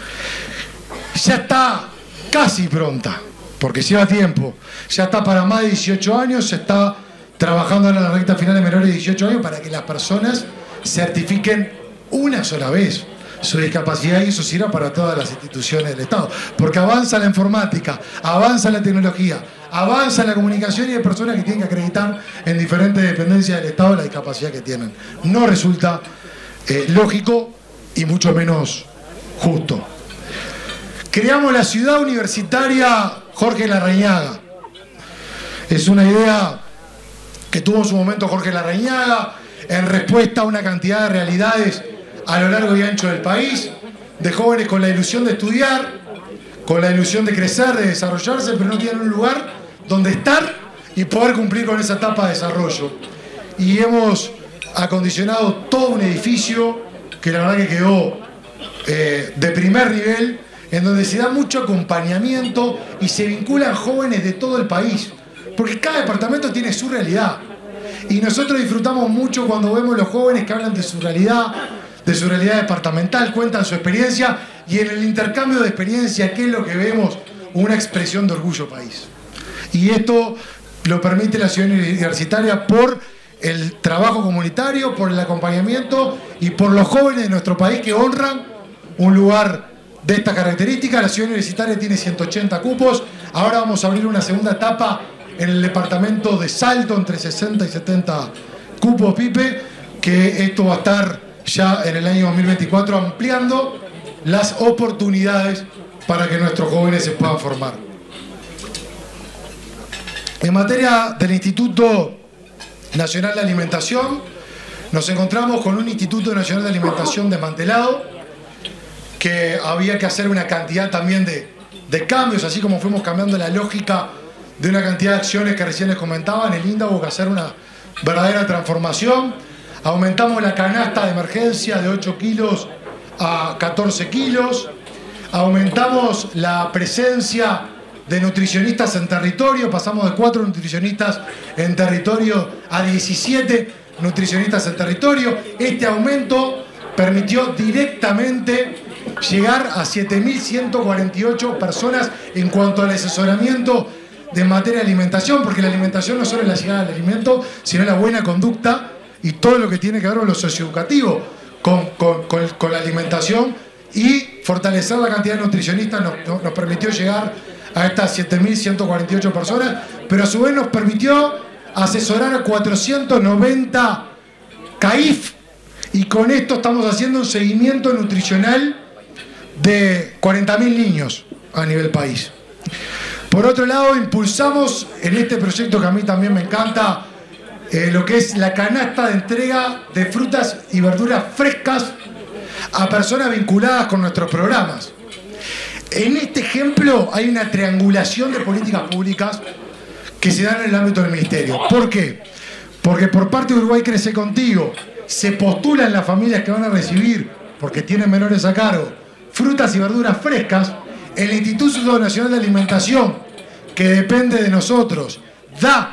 ya está casi pronta, porque lleva tiempo, ya está para más de dieciocho años, se está trabajando en la recta final de menores de dieciocho años para que las personas certifiquen una sola vez su discapacidad, y eso sirva para todas las instituciones del Estado, porque avanza la informática, avanza la tecnología, avanza la comunicación, y hay personas que tienen que acreditar en diferentes dependencias del Estado la discapacidad que tienen. No resulta eh, lógico y mucho menos justo. Creamos la ciudad universitaria Jorge Larrañaga. Es una idea que tuvo en su momento Jorge Larrañaga, en respuesta a una cantidad de realidades a lo largo y ancho del país, de jóvenes con la ilusión de estudiar, con la ilusión de crecer, de desarrollarse, pero no tienen un lugar donde estar y poder cumplir con esa etapa de desarrollo. Y hemos acondicionado todo un edificio que la verdad que quedó eh, de primer nivel, en donde se da mucho acompañamiento y se vinculan jóvenes de todo el país, porque cada departamento tiene su realidad. Y nosotros disfrutamos mucho cuando vemos los jóvenes que hablan de su realidad, de su realidad departamental, cuentan su experiencia, y en el intercambio de experiencia, ¿qué es lo que vemos? Una expresión de orgullo país. Y esto lo permite la ciudad universitaria por el trabajo comunitario, por el acompañamiento y por los jóvenes de nuestro país que honran un lugar de esta característica. La ciudad universitaria tiene ciento ochenta cupos. Ahora vamos a abrir una segunda etapa en el departamento de Salto, entre sesenta y setenta cupos, Pipe, que esto va a estar ya en el año dos mil veinticuatro ampliando las oportunidades para que nuestros jóvenes se puedan formar. En materia del Instituto Nacional de Alimentación, nos encontramos con un Instituto Nacional de Alimentación desmantelado, que había que hacer una cantidad también de, de cambios, así como fuimos cambiando la lógica de una cantidad de acciones que recién les comentaba. En el INDA hubo que hacer una verdadera transformación. Aumentamos la canasta de emergencia de ocho kilos a catorce kilos. Aumentamos la presencia de nutricionistas en territorio. Pasamos de cuatro nutricionistas en territorio a diecisiete nutricionistas en territorio. Este aumento permitió directamente llegar a siete mil ciento cuarenta y ocho personas en cuanto al asesoramiento de materia de alimentación, porque la alimentación no solo es la llegada del alimento, sino la buena conducta y todo lo que tiene que ver con lo socioeducativo, con, con, con, con la alimentación, y fortalecer la cantidad de nutricionistas nos, nos, nos permitió llegar a estas siete mil ciento cuarenta y ocho personas, pero a su vez nos permitió asesorar a cuatrocientos noventa C A I F, y con esto estamos haciendo un seguimiento nutricional de cuarenta mil niños a nivel país. Por otro lado, impulsamos en este proyecto que a mí también me encanta, eh, lo que es la canasta de entrega de frutas y verduras frescas a personas vinculadas con nuestros programas. En este ejemplo hay una triangulación de políticas públicas que se dan en el ámbito del ministerio. ¿Por qué? Porque por parte de Uruguay Crece Contigo se postulan las familias que van a recibir, porque tienen menores a cargo, frutas y verduras frescas. El Instituto Nacional de Alimentación, que depende de nosotros, da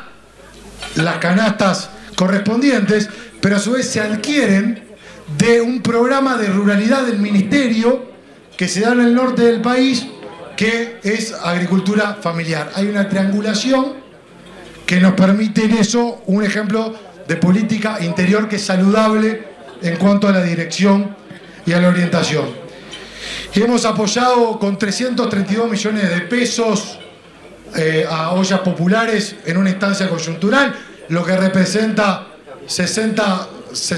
las canastas correspondientes, pero a su vez se adquieren de un programa de ruralidad del ministerio que se da en el norte del país, que es agricultura familiar. Hay una triangulación que nos permite en eso un ejemplo de política interior que es saludable en cuanto a la dirección y a la orientación. Y hemos apoyado con trescientos treinta y dos millones de pesos eh, a ollas populares en una instancia coyuntural, lo que representa sesenta,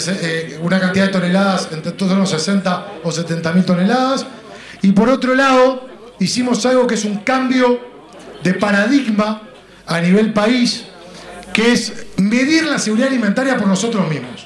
eh, una cantidad de toneladas, entre todos unos sesenta o setenta mil toneladas. Y por otro lado, hicimos algo que es un cambio de paradigma a nivel país, que es medir la seguridad alimentaria por nosotros mismos.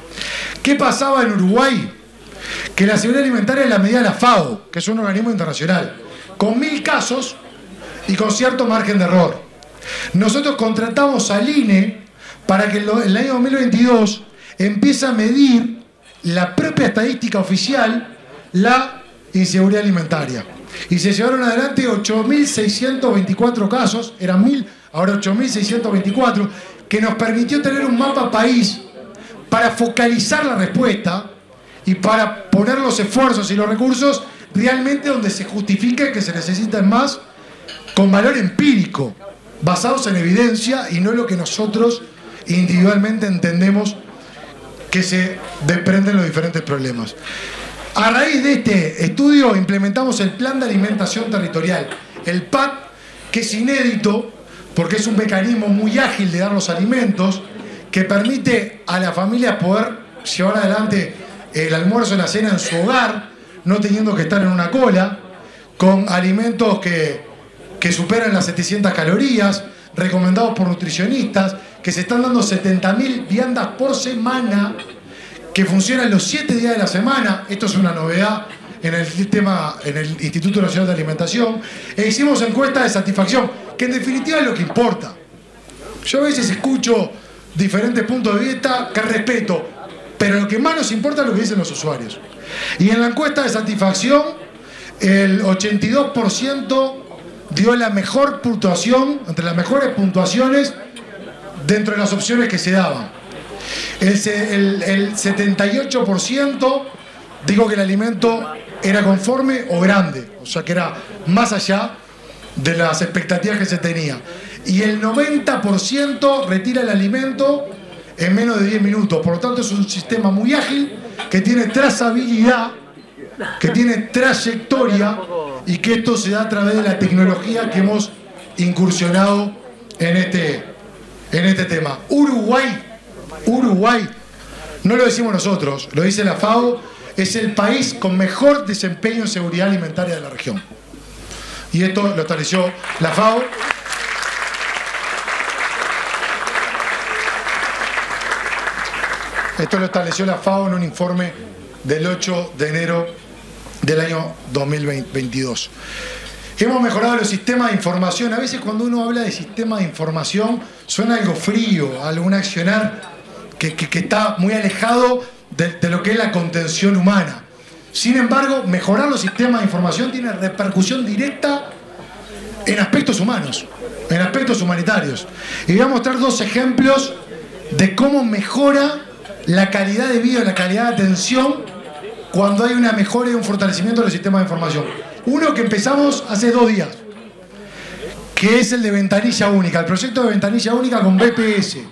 ¿Qué pasaba en Uruguay? Que la seguridad alimentaria la medía la FAO, que es un organismo internacional, con mil casos y con cierto margen de error. Nosotros contratamos al I N E para que en el año dos mil veintidós empiece a medir la propia estadística oficial la inseguridad alimentaria. Y se llevaron adelante ocho mil seiscientos veinticuatro casos, eran mil, ahora ocho mil seiscientos veinticuatro, que nos permitió tener un mapa país para focalizar la respuesta y para poner los esfuerzos y los recursos realmente donde se justifique que se necesitan más, con valor empírico, basados en evidencia y no lo que nosotros individualmente entendemos que se desprenden los diferentes problemas. A raíz de este estudio implementamos el Plan de Alimentación Territorial, el P A T, que es inédito porque es un mecanismo muy ágil de dar los alimentos, que permite a las familias poder llevar adelante el almuerzo y la cena en su hogar, no teniendo que estar en una cola, con alimentos que, que superan las setecientas calorías, recomendados por nutricionistas, que se están dando setenta mil viandas por semana, que funcionan los siete días de la semana. Esto es una novedad en el sistema, en el Instituto Nacional de Alimentación. E hicimos encuestas de satisfacción, que en definitiva es lo que importa. Yo a veces escucho diferentes puntos de vista que respeto, pero lo que más nos importa es lo que dicen los usuarios. Y en la encuesta de satisfacción, el ochenta y dos por ciento dio la mejor puntuación, entre las mejores puntuaciones dentro de las opciones que se daban. El, el, el setenta y ocho por ciento dijo que el alimento era conforme o grande, o sea que era más allá de las expectativas que se tenía. Y el noventa por ciento retira el alimento en menos de diez minutos. Por lo tanto, es un sistema muy ágil, que tiene trazabilidad, que tiene trayectoria, y que esto se da a través de la tecnología que hemos incursionado en este, en este tema. Uruguay, Uruguay, no lo decimos nosotros, lo dice la FAO, es el país con mejor desempeño en seguridad alimentaria de la región. Y esto lo estableció la FAO. Esto lo estableció la FAO en un informe del ocho de enero del año dos mil veintidós. Hemos mejorado los sistemas de información. A veces cuando uno habla de sistemas de información suena algo frío, algún accionar que, que, que está muy alejado de, de lo que es la contención humana. Sin embargo, mejorar los sistemas de información tiene repercusión directa en aspectos humanos, en aspectos humanitarios. Y voy a mostrar dos ejemplos de cómo mejora la calidad de vida, la calidad de atención cuando hay una mejora y un fortalecimiento de los sistemas de información. Uno que empezamos hace dos días, que es el de ventanilla única, el proyecto de ventanilla única con B P S.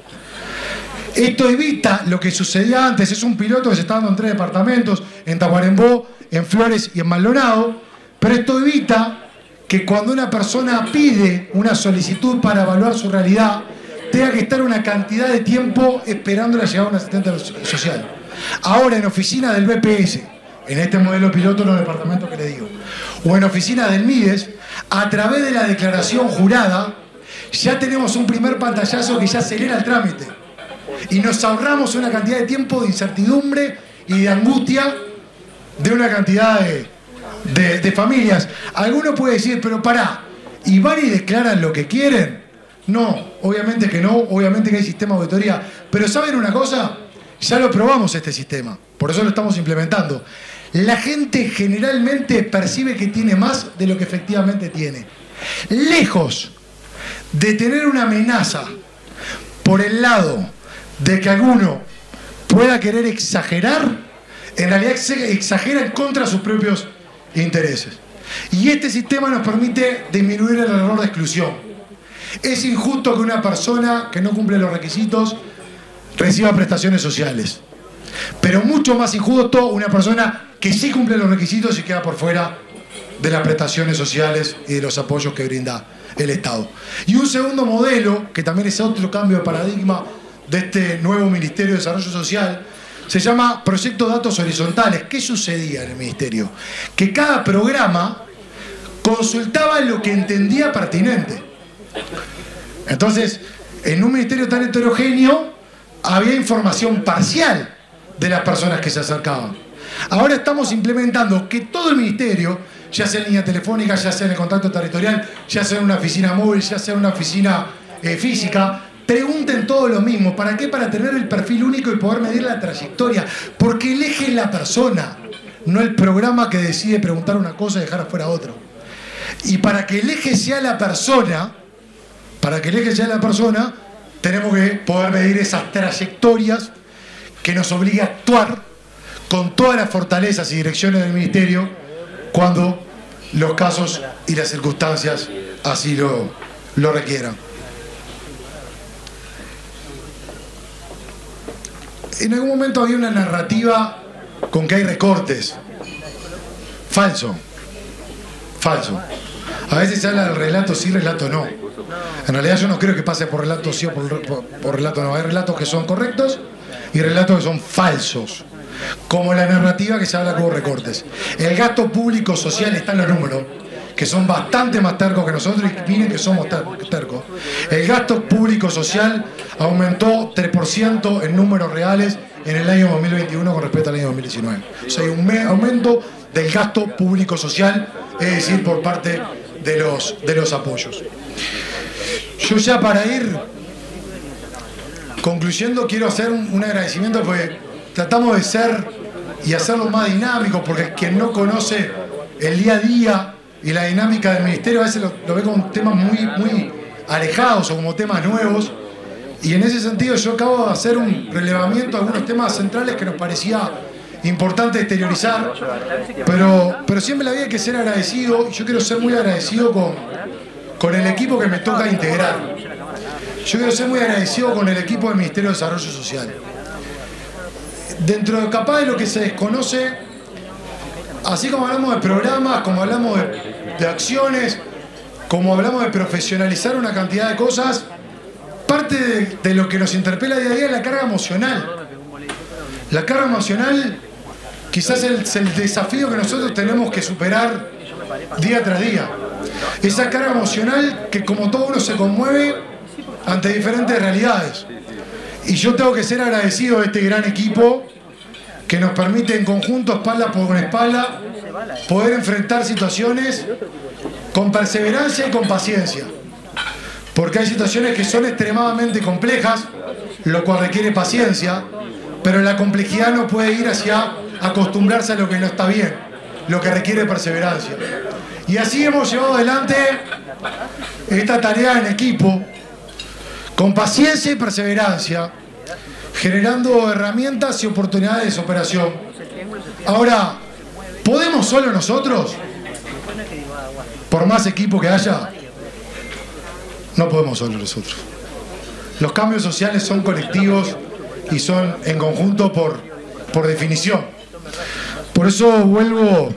Esto evita lo que sucedía antes. Es un piloto que se está dando en tres departamentos, en Tacuarembó, en Flores y en Maldonado, pero esto evita que cuando una persona pide una solicitud para evaluar su realidad, tenga que estar una cantidad de tiempo esperando la llegada de un asistente social. Ahora, en oficinas del B P S, en este modelo piloto en los departamentos que le digo, o en oficinas del MIDES, a través de la declaración jurada, ya tenemos un primer pantallazo que ya acelera el trámite. Y nos ahorramos una cantidad de tiempo de incertidumbre y de angustia de una cantidad de, de, de familias. Alguno puede decir, pero pará, ¿y van y declaran lo que quieren? No, obviamente que no, obviamente que hay sistema de auditoría. Pero ¿saben una cosa? Ya lo probamos este sistema, por eso lo estamos implementando. La gente generalmente percibe que tiene más de lo que efectivamente tiene. Lejos de tener una amenaza por el lado de que alguno pueda querer exagerar, en realidad exagera en contra de sus propios intereses. Y este sistema nos permite disminuir el error de exclusión. Es injusto que una persona que no cumple los requisitos reciba prestaciones sociales, pero mucho más injusto una persona que sí cumple los requisitos y queda por fuera de las prestaciones sociales y de los apoyos que brinda el Estado. Y un segundo modelo, que también es otro cambio de paradigma de este nuevo Ministerio de Desarrollo Social, se llama Proyecto Datos Horizontales. ¿Qué sucedía en el Ministerio? Que cada programa consultaba lo que entendía pertinente. Entonces, en un ministerio tan heterogéneo, había información parcial de las personas que se acercaban. Ahora estamos implementando que todo el ministerio, ya sea en línea telefónica, ya sea en el contacto territorial, ya sea en una oficina móvil, ya sea en una oficina eh, física, pregunten todo lo mismo. ¿Para qué? Para tener el perfil único y poder medir la trayectoria. Porque el eje es la persona, no el programa que decide preguntar una cosa y dejar afuera otra. Y para que el eje sea la persona, para que el eje sea la persona, tenemos que poder medir esas trayectorias que nos obliga a actuar con todas las fortalezas y direcciones del Ministerio cuando los casos y las circunstancias así lo, lo requieran. En algún momento había una narrativa con que hay recortes. Falso. Falso. A veces se habla del relato sí, relato no. En realidad yo no creo que pase por relato sí o por, por, por relato no. Hay relatos que son correctos y relatos que son falsos. Como la narrativa que se habla como recortes. El gasto público social está en los números. que son bastante más tercos que nosotros, y miren que somos tercos. El gasto público social aumentó tres por ciento en números reales en el año dos mil veintiuno con respecto al año dos mil diecinueve. O sea, hay un aumento del gasto público social, es decir, por parte de los, de los apoyos. Yo ya para ir concluyendo quiero hacer un, un agradecimiento porque tratamos de ser y hacerlo más dinámico, porque quien no conoce el día a día y la dinámica del ministerio a veces lo, lo ve como temas muy, muy alejados o como temas nuevos, y en ese sentido yo acabo de hacer un relevamiento de algunos temas centrales que nos parecía importante exteriorizar, pero, pero siempre la vida hay que ser agradecido, y yo quiero ser muy agradecido con, con el equipo que me toca integrar. Yo quiero ser muy agradecido con el equipo del Ministerio de Desarrollo Social. Dentro de capaz de lo que se desconoce, así como hablamos de programas, como hablamos de, de acciones, como hablamos de profesionalizar una cantidad de cosas, parte de, de lo que nos interpela día a día es la carga emocional. La carga emocional quizás es el, el desafío que nosotros tenemos que superar día tras día. Esa carga emocional que como todo uno se conmueve ante diferentes realidades. Y yo tengo que ser agradecido de este gran equipo que nos permite en conjunto, espalda por espalda, poder enfrentar situaciones con perseverancia y con paciencia. Porque hay situaciones que son extremadamente complejas, lo cual requiere paciencia, pero la complejidad no puede ir hacia acostumbrarse a lo que no está bien, lo que requiere perseverancia. Y así hemos llevado adelante esta tarea en equipo, con paciencia y perseverancia, generando herramientas y oportunidades de operación. Ahora, ¿podemos solo nosotros? Por más equipo que haya, no podemos solo nosotros. Los cambios sociales son colectivos y son en conjunto por, por definición. Por eso vuelvo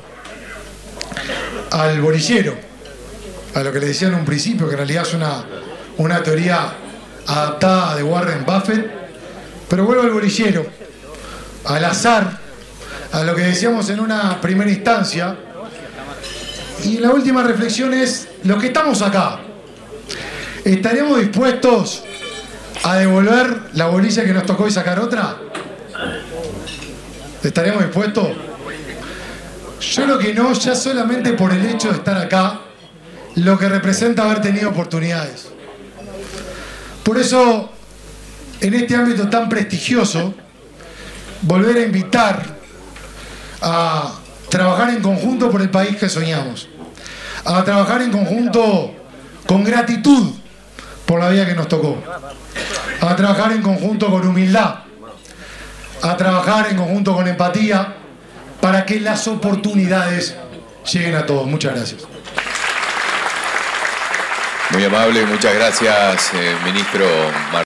al bolillero, a lo que le decía en un principio, que en realidad es una, una teoría adaptada de Warren Buffett, pero vuelvo al bolillero, al azar, a lo que decíamos en una primera instancia, y la última reflexión es, los que estamos acá, ¿estaremos dispuestos a devolver la bolilla que nos tocó y sacar otra? ¿Estaremos dispuestos? Yo lo que no, ya solamente por el hecho de estar acá, lo que representa haber tenido oportunidades. Por eso, en este ámbito tan prestigioso, volver a invitar a trabajar en conjunto por el país que soñamos, a trabajar en conjunto con gratitud por la vida que nos tocó, a trabajar en conjunto con humildad, a trabajar en conjunto con empatía, para que las oportunidades lleguen a todos. Muchas gracias. Muy amable, muchas gracias, eh, ministro Martín.